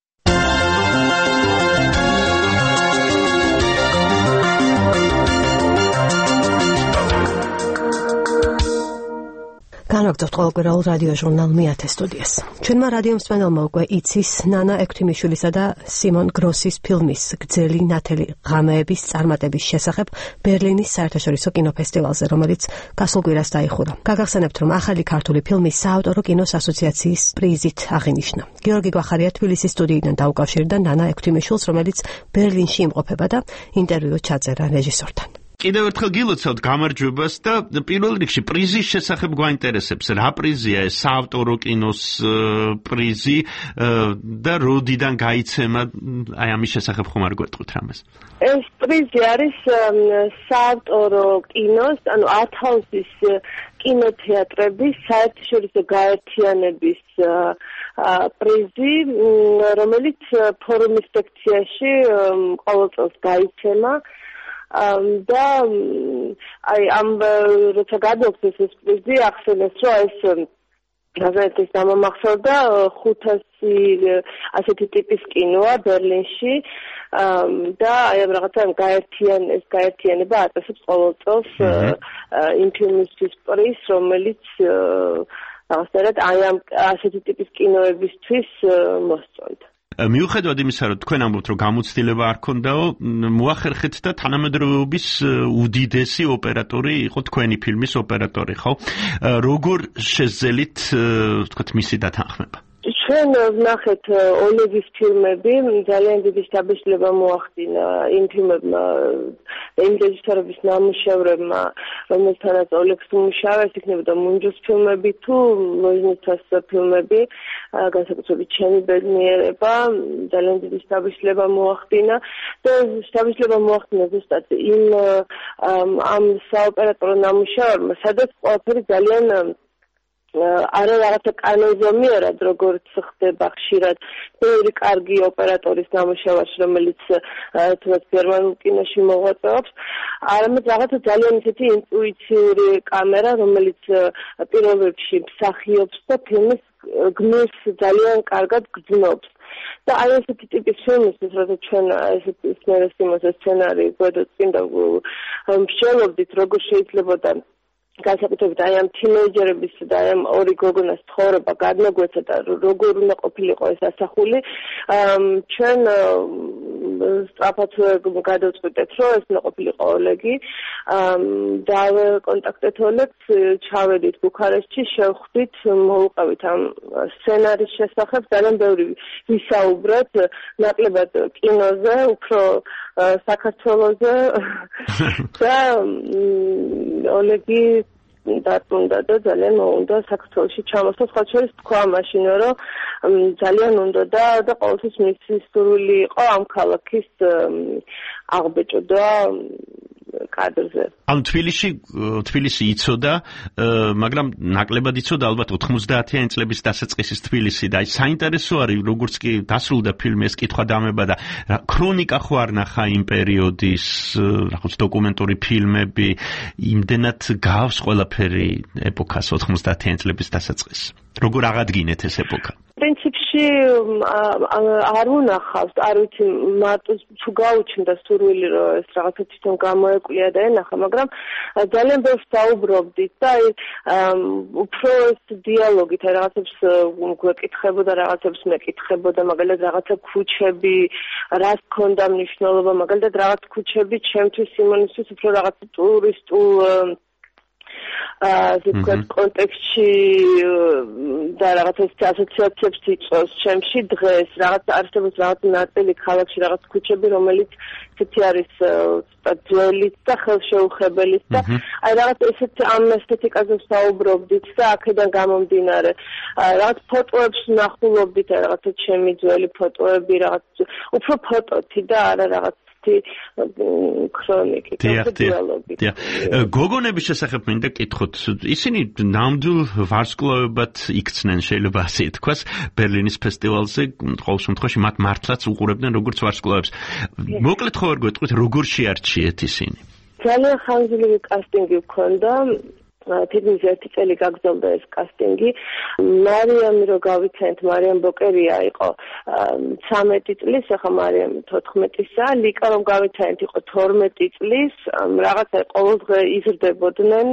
განვაგრძობთ ყოველკვირეულ რადიო ჟურნალ მეათე სტუდიას. ჩვენმა რადიო მსმენელმა უკვე იცის ნანა ექვთიმიშვილისა და სიმონ გროსის ფილმის გრძელი ნათელი ღამეების წარმატების შესახებ ბერლინის საერთაშორისო კინოფესტივალზე, რომელიც გასულ კვირას დაიხურა. გაგახსენებთ, რომ ახალი ქართული ფილმი საავტორო კინოს ასოციაციის პრიზით აღინიშნა. გიორგი გვახარია თბილისის სტუდიიდან დაუკავშირდა ნანა ექვთიმიშვილს, რომელიც ბერლინში იმყოფება და ინტერვიუ ჩაწერა რეჟისორთან. კიდევ ერთხელ გილოცავთ გამარჯვებას და პირველ რიგში პრიზის შესახებ გვაინტერესებს. რა პრიზია ეს საავტორო კინოს პრიზი და როდიდან გაიცემა? აი ამის შესახებ ხომ არ გვეტყვით რამეს? ეს პრიზი არის საავტორო კინოს, ანუ ათაუსის კინოთეატრების საერთაშორისო გაერთიანების პრიზი, რომელიც ფორუმის სექციაში ყოველ წელს გაიცემა. და აი ამ როცა გადმოგვცეს ეს პრიზი, ახსენეს, რომ ეს გაზეთის დამამახსოვრდა ხუთასი ასეთი ტიპის კინოა ბერლინში და აი ამ რაღაცა გაერთიან ეს გაერთიანება აწესებს ყოველ წელს იმ ფილმისთვის პრიზს, რომელიც რაღაცნაირად აი ამ ასეთი ტიპის კინოებისთვის მოსწონდა. მიუხედავად იმისა, რომ თქვენ ამბობთ, რომ გამოცდილება არ ქონდაო, მოახერხეთ და თანამედროვეობის უდიდესი ოპერატორი იყო თქვენი ფილმის ოპერატორი, ხო? როგორ შეძელით, ვთქვათ, მისი დათანხმება? ჩვენ ვნახეთ ოლეგის ფილმები, ძალიან დიდი შთაბეჭდილება მოახდინა იმ ფილმებმა, იმ რეჟისორების ნამუშევრებმა, რომელთანაც ოლეგს უმუშავა, ეს იქნებოდა მუნჯოს ფილმები თუ მოიზნიცას ფილმები, განსაკუთრებით ჩემი ბედნიერება, ძალიან დიდი შთაბეჭდილება მოახდინა და შთაბეჭდილება მოახდინა ზუსტად იმ ამ საოპერატორო ნამუშევრებმა, სადაც ყველაფერი ძალიან არა რაღაცა კანონზომიერად, როგორც ხდება ხშირად ბევრი კარგი ოპერატორის ნამუშევარში, რომელიც თუნდაც გერმანულ კინოში მოღვაწეობს, არამედ რაღაცა ძალიან ისეთი ინტუიციური კამერა, რომელიც პირველ რიგში მსახიობს და ფილმის გმირს ძალიან კარგად გრძნობს. და აი ესეთი ტიპის ფილმისთვის, როცა ჩვენ ესეთი სცენარის სცენარი გვედოწინდა მსჯელობდით, როგორ შეიძლება და განსაკუთრებით აი ამ თინეიჯერების და აი ამ ორი გოგონას ცხოვრება გადმოგვეცა და როგორ უნდა ყოფილიყო ეს ასახული, ჩვენ სწრაფად გადავწყვიტეთ, რომ ეს უნდა ყოფილიყო ოლეგი. დავაკონტაქტეთ ოლეგს, ჩავედით ბუქარესტში, შევხვდით, მოვუყევით ამ სცენარის შესახებ, ძალიან ბევრი ვისაუბრეთ, ნაკლებად კინოზე, უფრო საქართველოზე და ოლეგი დაწუნდა და ძალიან მოუნდა საქართველოში ჩამოსვლა. სხვა შორის თქვა მაშინ, რომ ძალიან უნდა და და ყოველთვის მისი სურვილი იყო ამ ქალაქის აღბეჭდა კადრზე. ამ თბილისში თბილისი იცოდა, მაგრამ ნაკლებად იცოდა ალბათ ოთხმოცდაათიანი წლების დასაწყისის თბილისი და აი საინტერესო არის როგორც კი დასრულდა ფილმი ეს კითხვა დამება და ქრონიკა ხო არ ნახა იმ პერიოდის რაღაც დოკუმენტური ფილმები იმდენად გავს ყველაფერი ეპოქას ოთხმოცდაათიანი წლების დასაწყისს. როგორ აღადგინეთ ეს ეპოქა? პრინციპში არ უნახავს, არ ვიცი მარტო თუ გაუჩნდა სურვილი რომ ეს რაღაცა თვითონ გამოეკვია და ენახა, მაგრამ ძალიან ბევრს დაუბრობდით და აი უფრო ეს დიალოგით აი რაღაცებს გვეკითხებოდა, რაღაცებს მეკითხებოდა, მაგალითად რაღაცა ქუჩები, რას ქონდა მნიშვნელობა, მაგალითად რაღაც ქუჩები ჩემთვის იმისთვის უფრო რაღაც ტურისტულ ასე ვთქვათ, კონტექსტში და რაღაც ეს ასოციაციებს იწვევს ჩემში დღეს, რაღაც არსებობს რაღაც ნაწილი ქალაქში, რაღაც ქუჩები, რომელიც ისეთი არის ძველიც და ხელშეუხებელიც და აი რაღაც ესეთ ამ ესთეტიკაზე ვსაუბრობდით და აქედან გამომდინარე რაღაც ფოტოებს ვნახულობდით, აი რაღაცა ჩემი ძველი ფოტოები, რაღაც უფრო ფოტოთი და არა რაღაც ქრონიკით, დიალოგი. გოგონების შესახებ მინდა კითხოთ. ისინი ნამდვილ ვარსკვლავებად იქცნენ, შეიძლება ასე ითქვას, ბერლინის ფესტივალზე, ყოველ შემთხვევაში მათ მართლაც უყურებდნენ როგორც ვარსკვლავებს. მოკლედ ხო არ გვეტყვით, როგორ შეარჩიეთ ისინი? ძალიან ხანგრძლივი კასტინგი ვქონდა. თითქმის ერთი წელი გაგრძელდა ეს კასტინგი. მარიამი რო გავიცანთ, მარიამ ბოკერია იყო ცამეტი წლის, ახლა მარიამი თოთხმეტისა, ლიკა რომ გავიცანთ იყო თორმეტი წლის, რაღაცა ყოველდღე იზრდებოდნენ.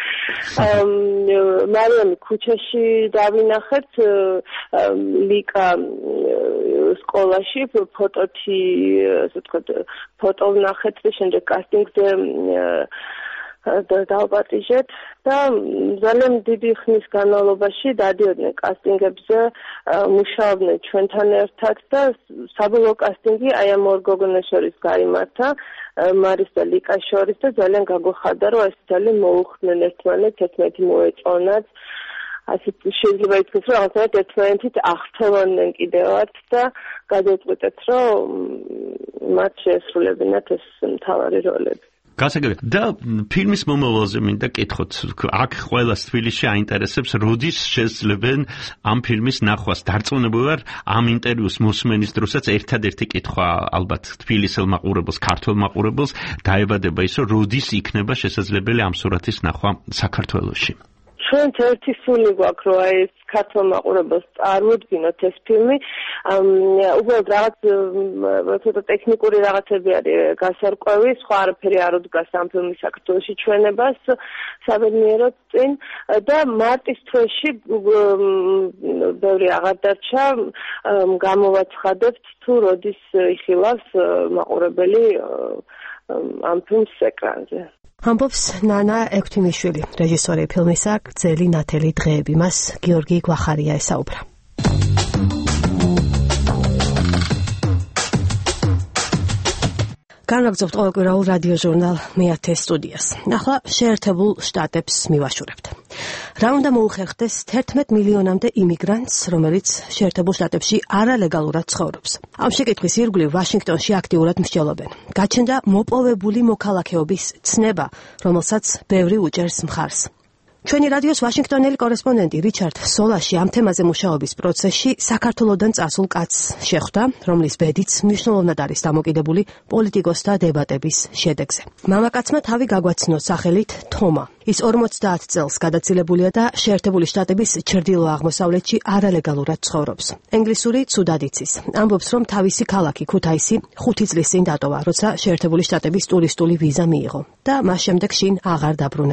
მარიამი ქუჩაში დავინახეთ, ლიკა სკოლაში ფოტოთი, ასე ვთქვათ, ფოტო ვნახეთ და შემდეგ კასტინგზე და დავაპატიჟეთ და ძალიან დიდი ხნის განმავლობაში დადიოდნენ კასტინგებზე, მუშაობდნენ ჩვენთან ერთად და საბოლოო კასტინგი აი ამ ორ გოგონას შორის გაიმართა, მარის და ლიკას შორის და ძალიან გაგვეხარდა, რომ ეს ძალიან მოუხდნენ ერთმანეთს, ერთმანეთი მოეწონათ. ასე შეიძლება ითქვას, რომ რაღაცნაირად ერთმანეთით აღწევდნენ კიდევაც და გადავწყვიტეთ, რომ მათ შეესრულებინათ ეს მთავარი როლები. გასაგებია და ფილმის მომავალზე მინდა კითხოთ. აქ ყველას თბილისში აინტერესებს, როდის შესძლებენ ამ ფილმის ნახვას. დარწმუნებული ვარ, ამ ინტერვიუს მოსმენის დროსაც ერთადერთი კითხვა ალბათ თბილისელ მაყურებელს, ქართველ მაყურებელს დაებადება ის, რომ როდის იქნება შესაძლებელი ამ სურათის ნახვა საქართველოში. ჩვენც ერთი სული გვაქვს, რომ აი ეს ქართულ მაყურებელს წარმოუდგინოთ ეს ფილმი. უბრალოდ რაღაც ცოტა ტექნიკური რაღაცები არის გასარკვევი, სხვა არაფერი არ უდგას ამ ფილმის საქართველოში ჩვენებას საბედნიეროდ წინ და მარტის თვეში ბევრი აღარ დარჩა, გამოვაცხადებთ თუ როდის იხილავს მაყურებელი ამ ფილმს ეკრანზე. ამბობს ნანა ექვთიმიშვილი, რეჟისორი ფილმისა გრძელი ნათელი დღეები. მას გიორგი გვახარია ესაუბრა. განვაგრძობთ ყოველკვირეულ რადიო ჟურნალ მეათე სტუდიას. ახლა შეერთებულ შტატებს მივაშურებთ. რა უნდა მოუხერხდეს თერთმეტ მილიონამდე იმიგრანტს, რომელიც შეერთებულ შტატებში არალეგალურად ცხოვრობს. ამ შეკითხვის ირგვლივ ვაშინგტონში აქტიურად მსჯელობენ. გაჩნდა მოპოვებული მოქალაქეობის ცნება, რომელსაც ბევრი უჭერს მხარს. ჩვენი რადიოს ვაშინგტონელი კორესპონდენტი რიჩარდ სოლაში ამ თემაზე მუშაობის პროცესში საქართველოდან წასულ კაცს შეხვდა, რომლის ბედიც მნიშვნელოვნად არის დამოკიდებული პოლიტიკოსთა დებატების შედეგზე. მამაკაცმა თავი გაგვაცნო სახელით თომა. ის ორმოცდაათ წელს გადაცილებულია და შეერთებული შტატების ჩრდილო-აღმოსავლეთში არალეგალურად ცხოვრობს. ენგლისური ცუდად იცის. ამბობს, რომ თავისი ქალაქი ქუთაისი ხუთი წლის წინ დატოვა, როცა შეერთებული შტატების ტურისტული ვიზა მიიღო და მას შემდეგ შინ აღარ დაბრუნებულა.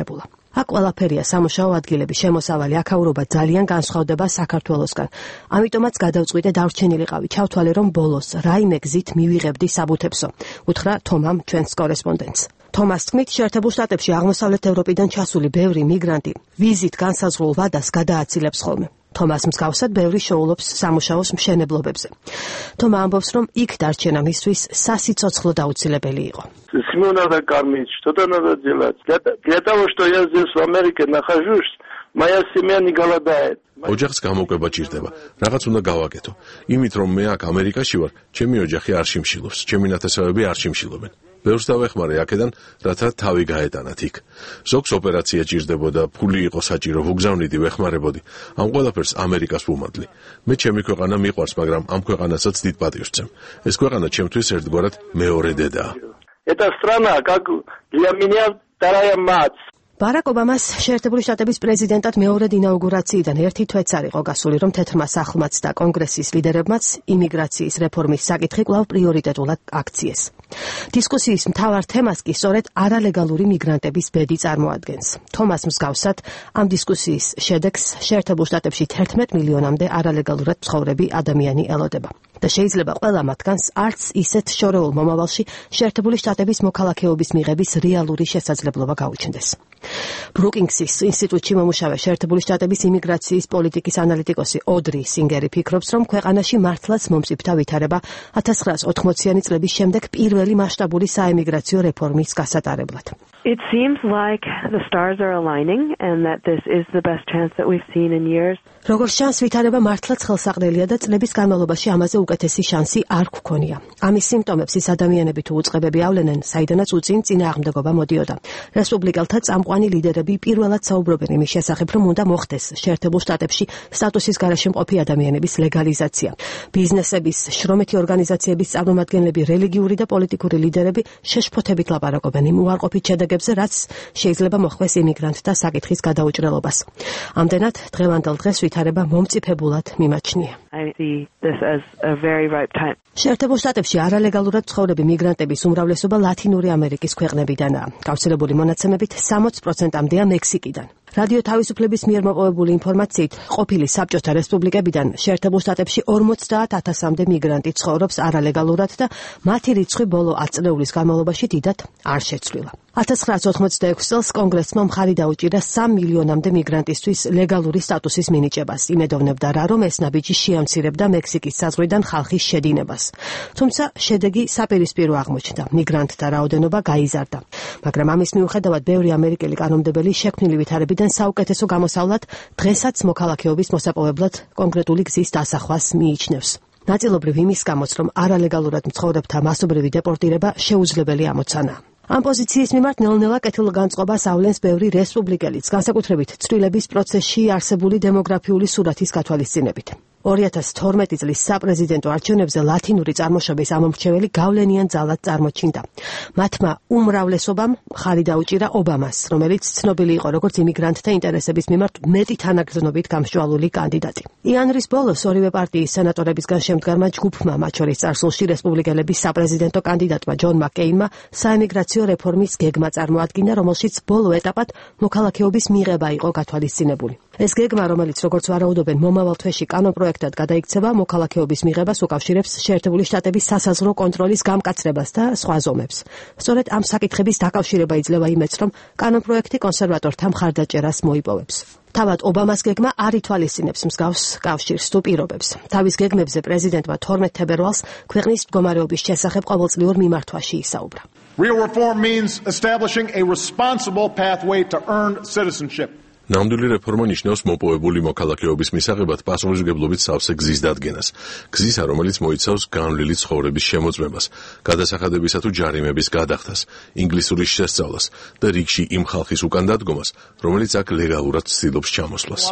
აქ ყველაფერია სამუშაო ადგილების შემოსავალი, აქაურობა ძალიან განსხვავდება საქართველოსგან. ამიტომაც გადავწყვიტე დარჩენილიყავი, ჩავთვალე რომ ბოლოს რაიმე გზით მივიღებდი საბუთებსო. უთხრა თომამ ჩვენს კორესპონდენტს. თომას თქმით, შეერთებულ შტატებში აღმოსავლეთ ევროპიდან ჩასული ბევრი მიგრანტი ვიზით განსაზღვრულ ვადას გადააცილებს ხოლმე. თომას მსგავსად ბევრი შოულობს სამუშაოს მშენებლობებზე. თომა ამბობს, რომ იქ დარჩენა მისთვის სასიცოცხლო დაუცილებელი იყო. Симона надо кормить, что-то надо делать. Для, для того, что я здесь в Америке нахожусь, моя семья не голодает. ოჯახს გამოკვება ჭირდება. რაღაც უნდა გავაკეთო. იმით რომ მე აქ ამერიკაში ვარ, ჩემი ოჯახი არ შიმშილობს, ჩემი ნათესავები არ შიმშილობენ. ბევრს დავეხმარე აქედან, რათა თავი გაეტანათ იქ. ზოგს ოპერაცია ჭირდებოდა, ფული იყო საჭირო, ვუგზავნიდი, ვეხმარებოდი. ამ ყველაფერს ამერიკას ვუმადლი. მე ჩემი ქვეყანა მიყვარს, მაგრამ ამ ქვეყანასაც დიდ პატივს ვცემ. ეს ქვეყანა ჩემთვის ერთგვარად მეორე დედაა. Эта страна, как для меня вторая мать. ბარაკ ობამას შეერთებული შტატების პრეზიდენტად მეორედ ინაუგურაციიდან ერთი თვეც არ იყო გასული, რომ თეთრმა სახლმაც და კონგრესის ლიდერებმაც იმიგრაციის რეფორმის საკითხი კვლავ პრიორიტეტულად აქციეს. დისკუსიის მთავარ თემას კი სწორედ არალეგალური მიგრანტების ბედი წარმოადგენს. თომას მსგავსად ამ დისკუსიის შედეგს შეერთებულ შტატებში თერთმეტ მილიონამდე არალეგალურად მცხოვრები ადამიანი ელოდება. და შეიძლება ყველა მათგანს არც ისეთ შორეულ მომავალში შეერთებული შტატების მოქალაქეობის მიღების რეალური შესაძლებლობა გაუჩნდეს. ბრუკინგსის ინსტიტუტში მომუშავე შეერთებული შტატების იმიგრაციის პოლიტიკის ანალიტიკოსი ოდრი სინგერი ფიქრობს, რომ ქვეყანაში მართლაც მომწიფდა ვითარება ათას ცხრაას ოთხმოციანი წლების შემდეგ პირველი მასშტაბური საემიგრაციო რეფორმის გასატარებლად. It seems like the stars are aligning and that this is the best chance that we've seen in years. როგორც ჩანს, ვითარება მართლაც ხელსაყრელია და წლების განმავლობაში ამაზე უკეთესი შანსი არ გვქონია. ამის სიმპტომებს ის ადამიანები თუ უწყებები ავლენენ, საიდანაც უწინ წინააღმდეგობა მოდიოდა. რესპუბლიკელთა წამყვანი ლიდერები პირველად საუბრობენ იმის შესახებ, რომ უნდა მოხდეს შეერთებულ შტატებში სტატუსის გარეშე მყოფი ადამიანების ლეგალიზაცია. ბიზნესების, შრომითი ორგანიზაციების წარმომადგენლები, რელიგიური და პოლიტიკური ლიდერები შეშფოთებით ლაპარაკობენ იმ უარყოფით შედეგებზე, რაც შეიძლება მოხვდეს იმიგრანტთა საკითხის გადაუჭრელობას. ამდენად, დღევანდელ დღეს ვითარება მომწიფებულად მიმაჩნია. I see this as a very ripe time. შეერთებულ შტატებში არალეგალურად მცხოვრები მიგრანტების უმრავლესობა ლათინური ამერიკის ქვეყნებიდანაა. გავრცელებული მონაცემებით სამოცი პროცენტამდეა მექსიკიდან. რადიო თავისუფლების მიერ მოპოვებული ინფორმაციით, ყოფილი საბჭოთა რესპუბლიკებიდან შეერთებულ შტატებში ორმოცდაათ ათასამდე მიგრანტი ცხოვრობს არალეგალურად და მათი რიცხვი ბოლო ათ წლეულის განმავლობაში დიდად არ შეცვლილა. ათას ცხრაას ოთხმოცდაექვსი წელს კონგრესმა მხარი დაუჭირა სამ მილიონამდე მიგრანტისთვის ლეგალური სტატუსის მინიჭებას. იმედოვნებდა რა, რომ ეს ნაბიჯი შეამცირებდა მექსიკის საზღვრიდან ხალხის შედინებას. თუმცა შედეგი საპირისპირო აღმოჩნდა. მიგრანტთა რაოდენობა გაიზარდა. მაგრამ ამის მიუხედავად ბევრი ამერიკელი კანონმდებელი შექმნილი ვითარებიდან საუკეთესო გამოსავლად დღესაც მოქალაქეობის მოსაპოვებლად კონკრეტული გზის დასახვას მიიჩნევს. ნაწილობრივ იმის გამოც, რომ არალეგალურად მცხოვრებთა მასობრივი დეპორტირება შეუძლებელი ამოცანაა. ამ პოზიციის მიმართ ნელ-ნელა კეთილგანწყობას ავლენს ბევრი რესპუბლიკელიც, განსაკუთრებით ცვლილების პროცესში არსებული დემოგრაფიული სურათის გათვალისწინებით. ორი ათას თორმეტი წლის საპრეზიდენტო არჩევნებზე ლათინური წარმოშობის ამომრჩეველი გავლენიან ძალად წარმოჩინდა. მათმა უმრავლესობამ მხარი დაუჭირა ობამას, რომელიც ცნობილი იყო როგორც იმიგრანტთა ინტერესების მიმართ მეტი თანაგრძნობით გამსჭვალული კანდიდატი. იანვრის ბოლოს ორივე პარტიის სენატორებისგან შემდგარმა ჯგუფმა, მათ შორის წარსულში რესპუბლიკელების საპრეზიდენტო კანდიდატმა ჯონ მაკეინმა საემიგრაციო რეფორმის გეგმა წარმოადგინა, რომელშიც ბოლო ეტაპად მოქალაქეობის მიღება იყო გათვალისწინებული. ეს გეგმა, რომელიც როგორც ვარაუდობენ, მომავალ თვეში კანონპროექტად გადაიქცევა, მოქალაქეობის მიღებას უკავშირებს შეერთებული შტატების სასაზღვრო კონტროლის გამკაცრებას და სხვა ზომებს. სწორედ ამ საკითხების დაკავშირება იძლევა იმედს, რომ კანონპროექტი კონსერვატორთა მხარდაჭერას მოიპოვებს. თავად ობამას გეგმა არ ითვალისწინებს მსგავს კავშირს თუ პირობებს. თავის გეგმებზე პრეზიდენტმა თორმეტ თებერვალს ქვეყნის მდგომარეობის შესახებ ყოველწლიურ მიმართვაში ისაუბრა. Real reform means establishing a responsible pathway to earn citizenship. ნამდვილი რეფორმა ნიშნავს მოპოვებული მოქალაქეობის მისაღებად პასუხისმგებლობით სავსე გზის დადგენას. გზისა, რომელიც მოიცავს განვლილი ცხოვრების შემოწმებას, გადასახადებისა თუ ჯარიმების გადახდას, ინგლისურის შესწავლას და რიგში იმ ხალხის უკან დადგომას, რომელიც აქ ლეგალურად ცდილობს ჩამოსვლას.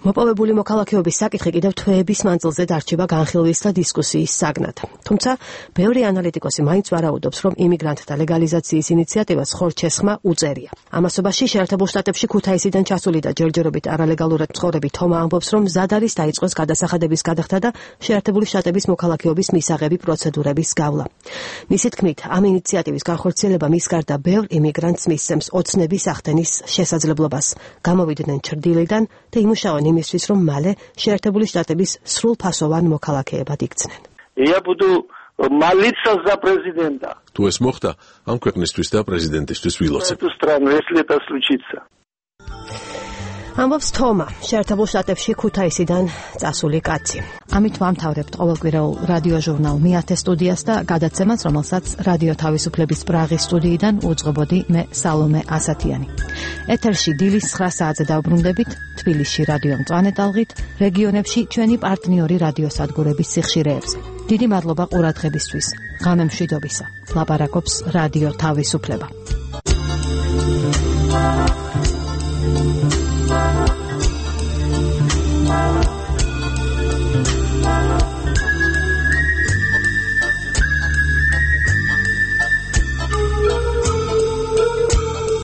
მოპოვებული მოქალაქეობის საკითხი კიდევ თვეების მანძილზე დარჩება განხილვის და დისკუსიის საგნად. თუმცა, ბევრი ანალიტიკოსი მაინც ვარაუდობს, რომ იმიგრანტთა ლეგალიზაციის ინიციატივას ხორჩესხმა უწერია. ამასობაში შეერთებულ შტატებში ქუთაისიდან ჩასული და ჯერჯერობით არალეგალურად მცხოვრები თომა ამბობს, რომ მზად არის დაიწყოს გადასახადების გადახდა და შეერთებული შტატების მოქალაქეობის მისაღები პროცედურების გავლა. მისი თქმით, ამ ინიციატივის განხორციელება მის გარდა ბევრ იმიგრანტს მისცემს ოცნების ახდენის შესაძლებლობას. გამოვიდნენ ჩრდილიდან და იმუშაონ იმისთვის, რომ მალე შეერთებული შტატების სრულფასოვან მოქალაქეებად იქცნენ. Я буду молиться за президента. თუ ეს მოხდა, ამ ქვეყნისთვის და პრეზიდენტისთვის ვილოცებ. Эту страну, если это случится. ამბობს თომა, შეერთებულ შტატებში ქუთაისიდან წასული კაცი. ამით ვამთავრებთ ყოველკვირეულ რადიო ჟურნალ მეათე სტუდიას და გადაცემას, რომელსაც რადიო თავისუფლების პრაღის სტუდიიდან უძღვებოდი მე სალომე ასათიანი. ეთერში დილის ცხრა საათზე დავბრუნდებით, თბილისში რადიო მწვანე ტალღით, რეგიონებში ჩვენი პარტნიორი რადიოსადგურების სიხშირეებზე. დიდი მადლობა ყურადღებისთვის. ღამე მშვიდობისა. ლაპარაკობს რადიო თავისუფლება.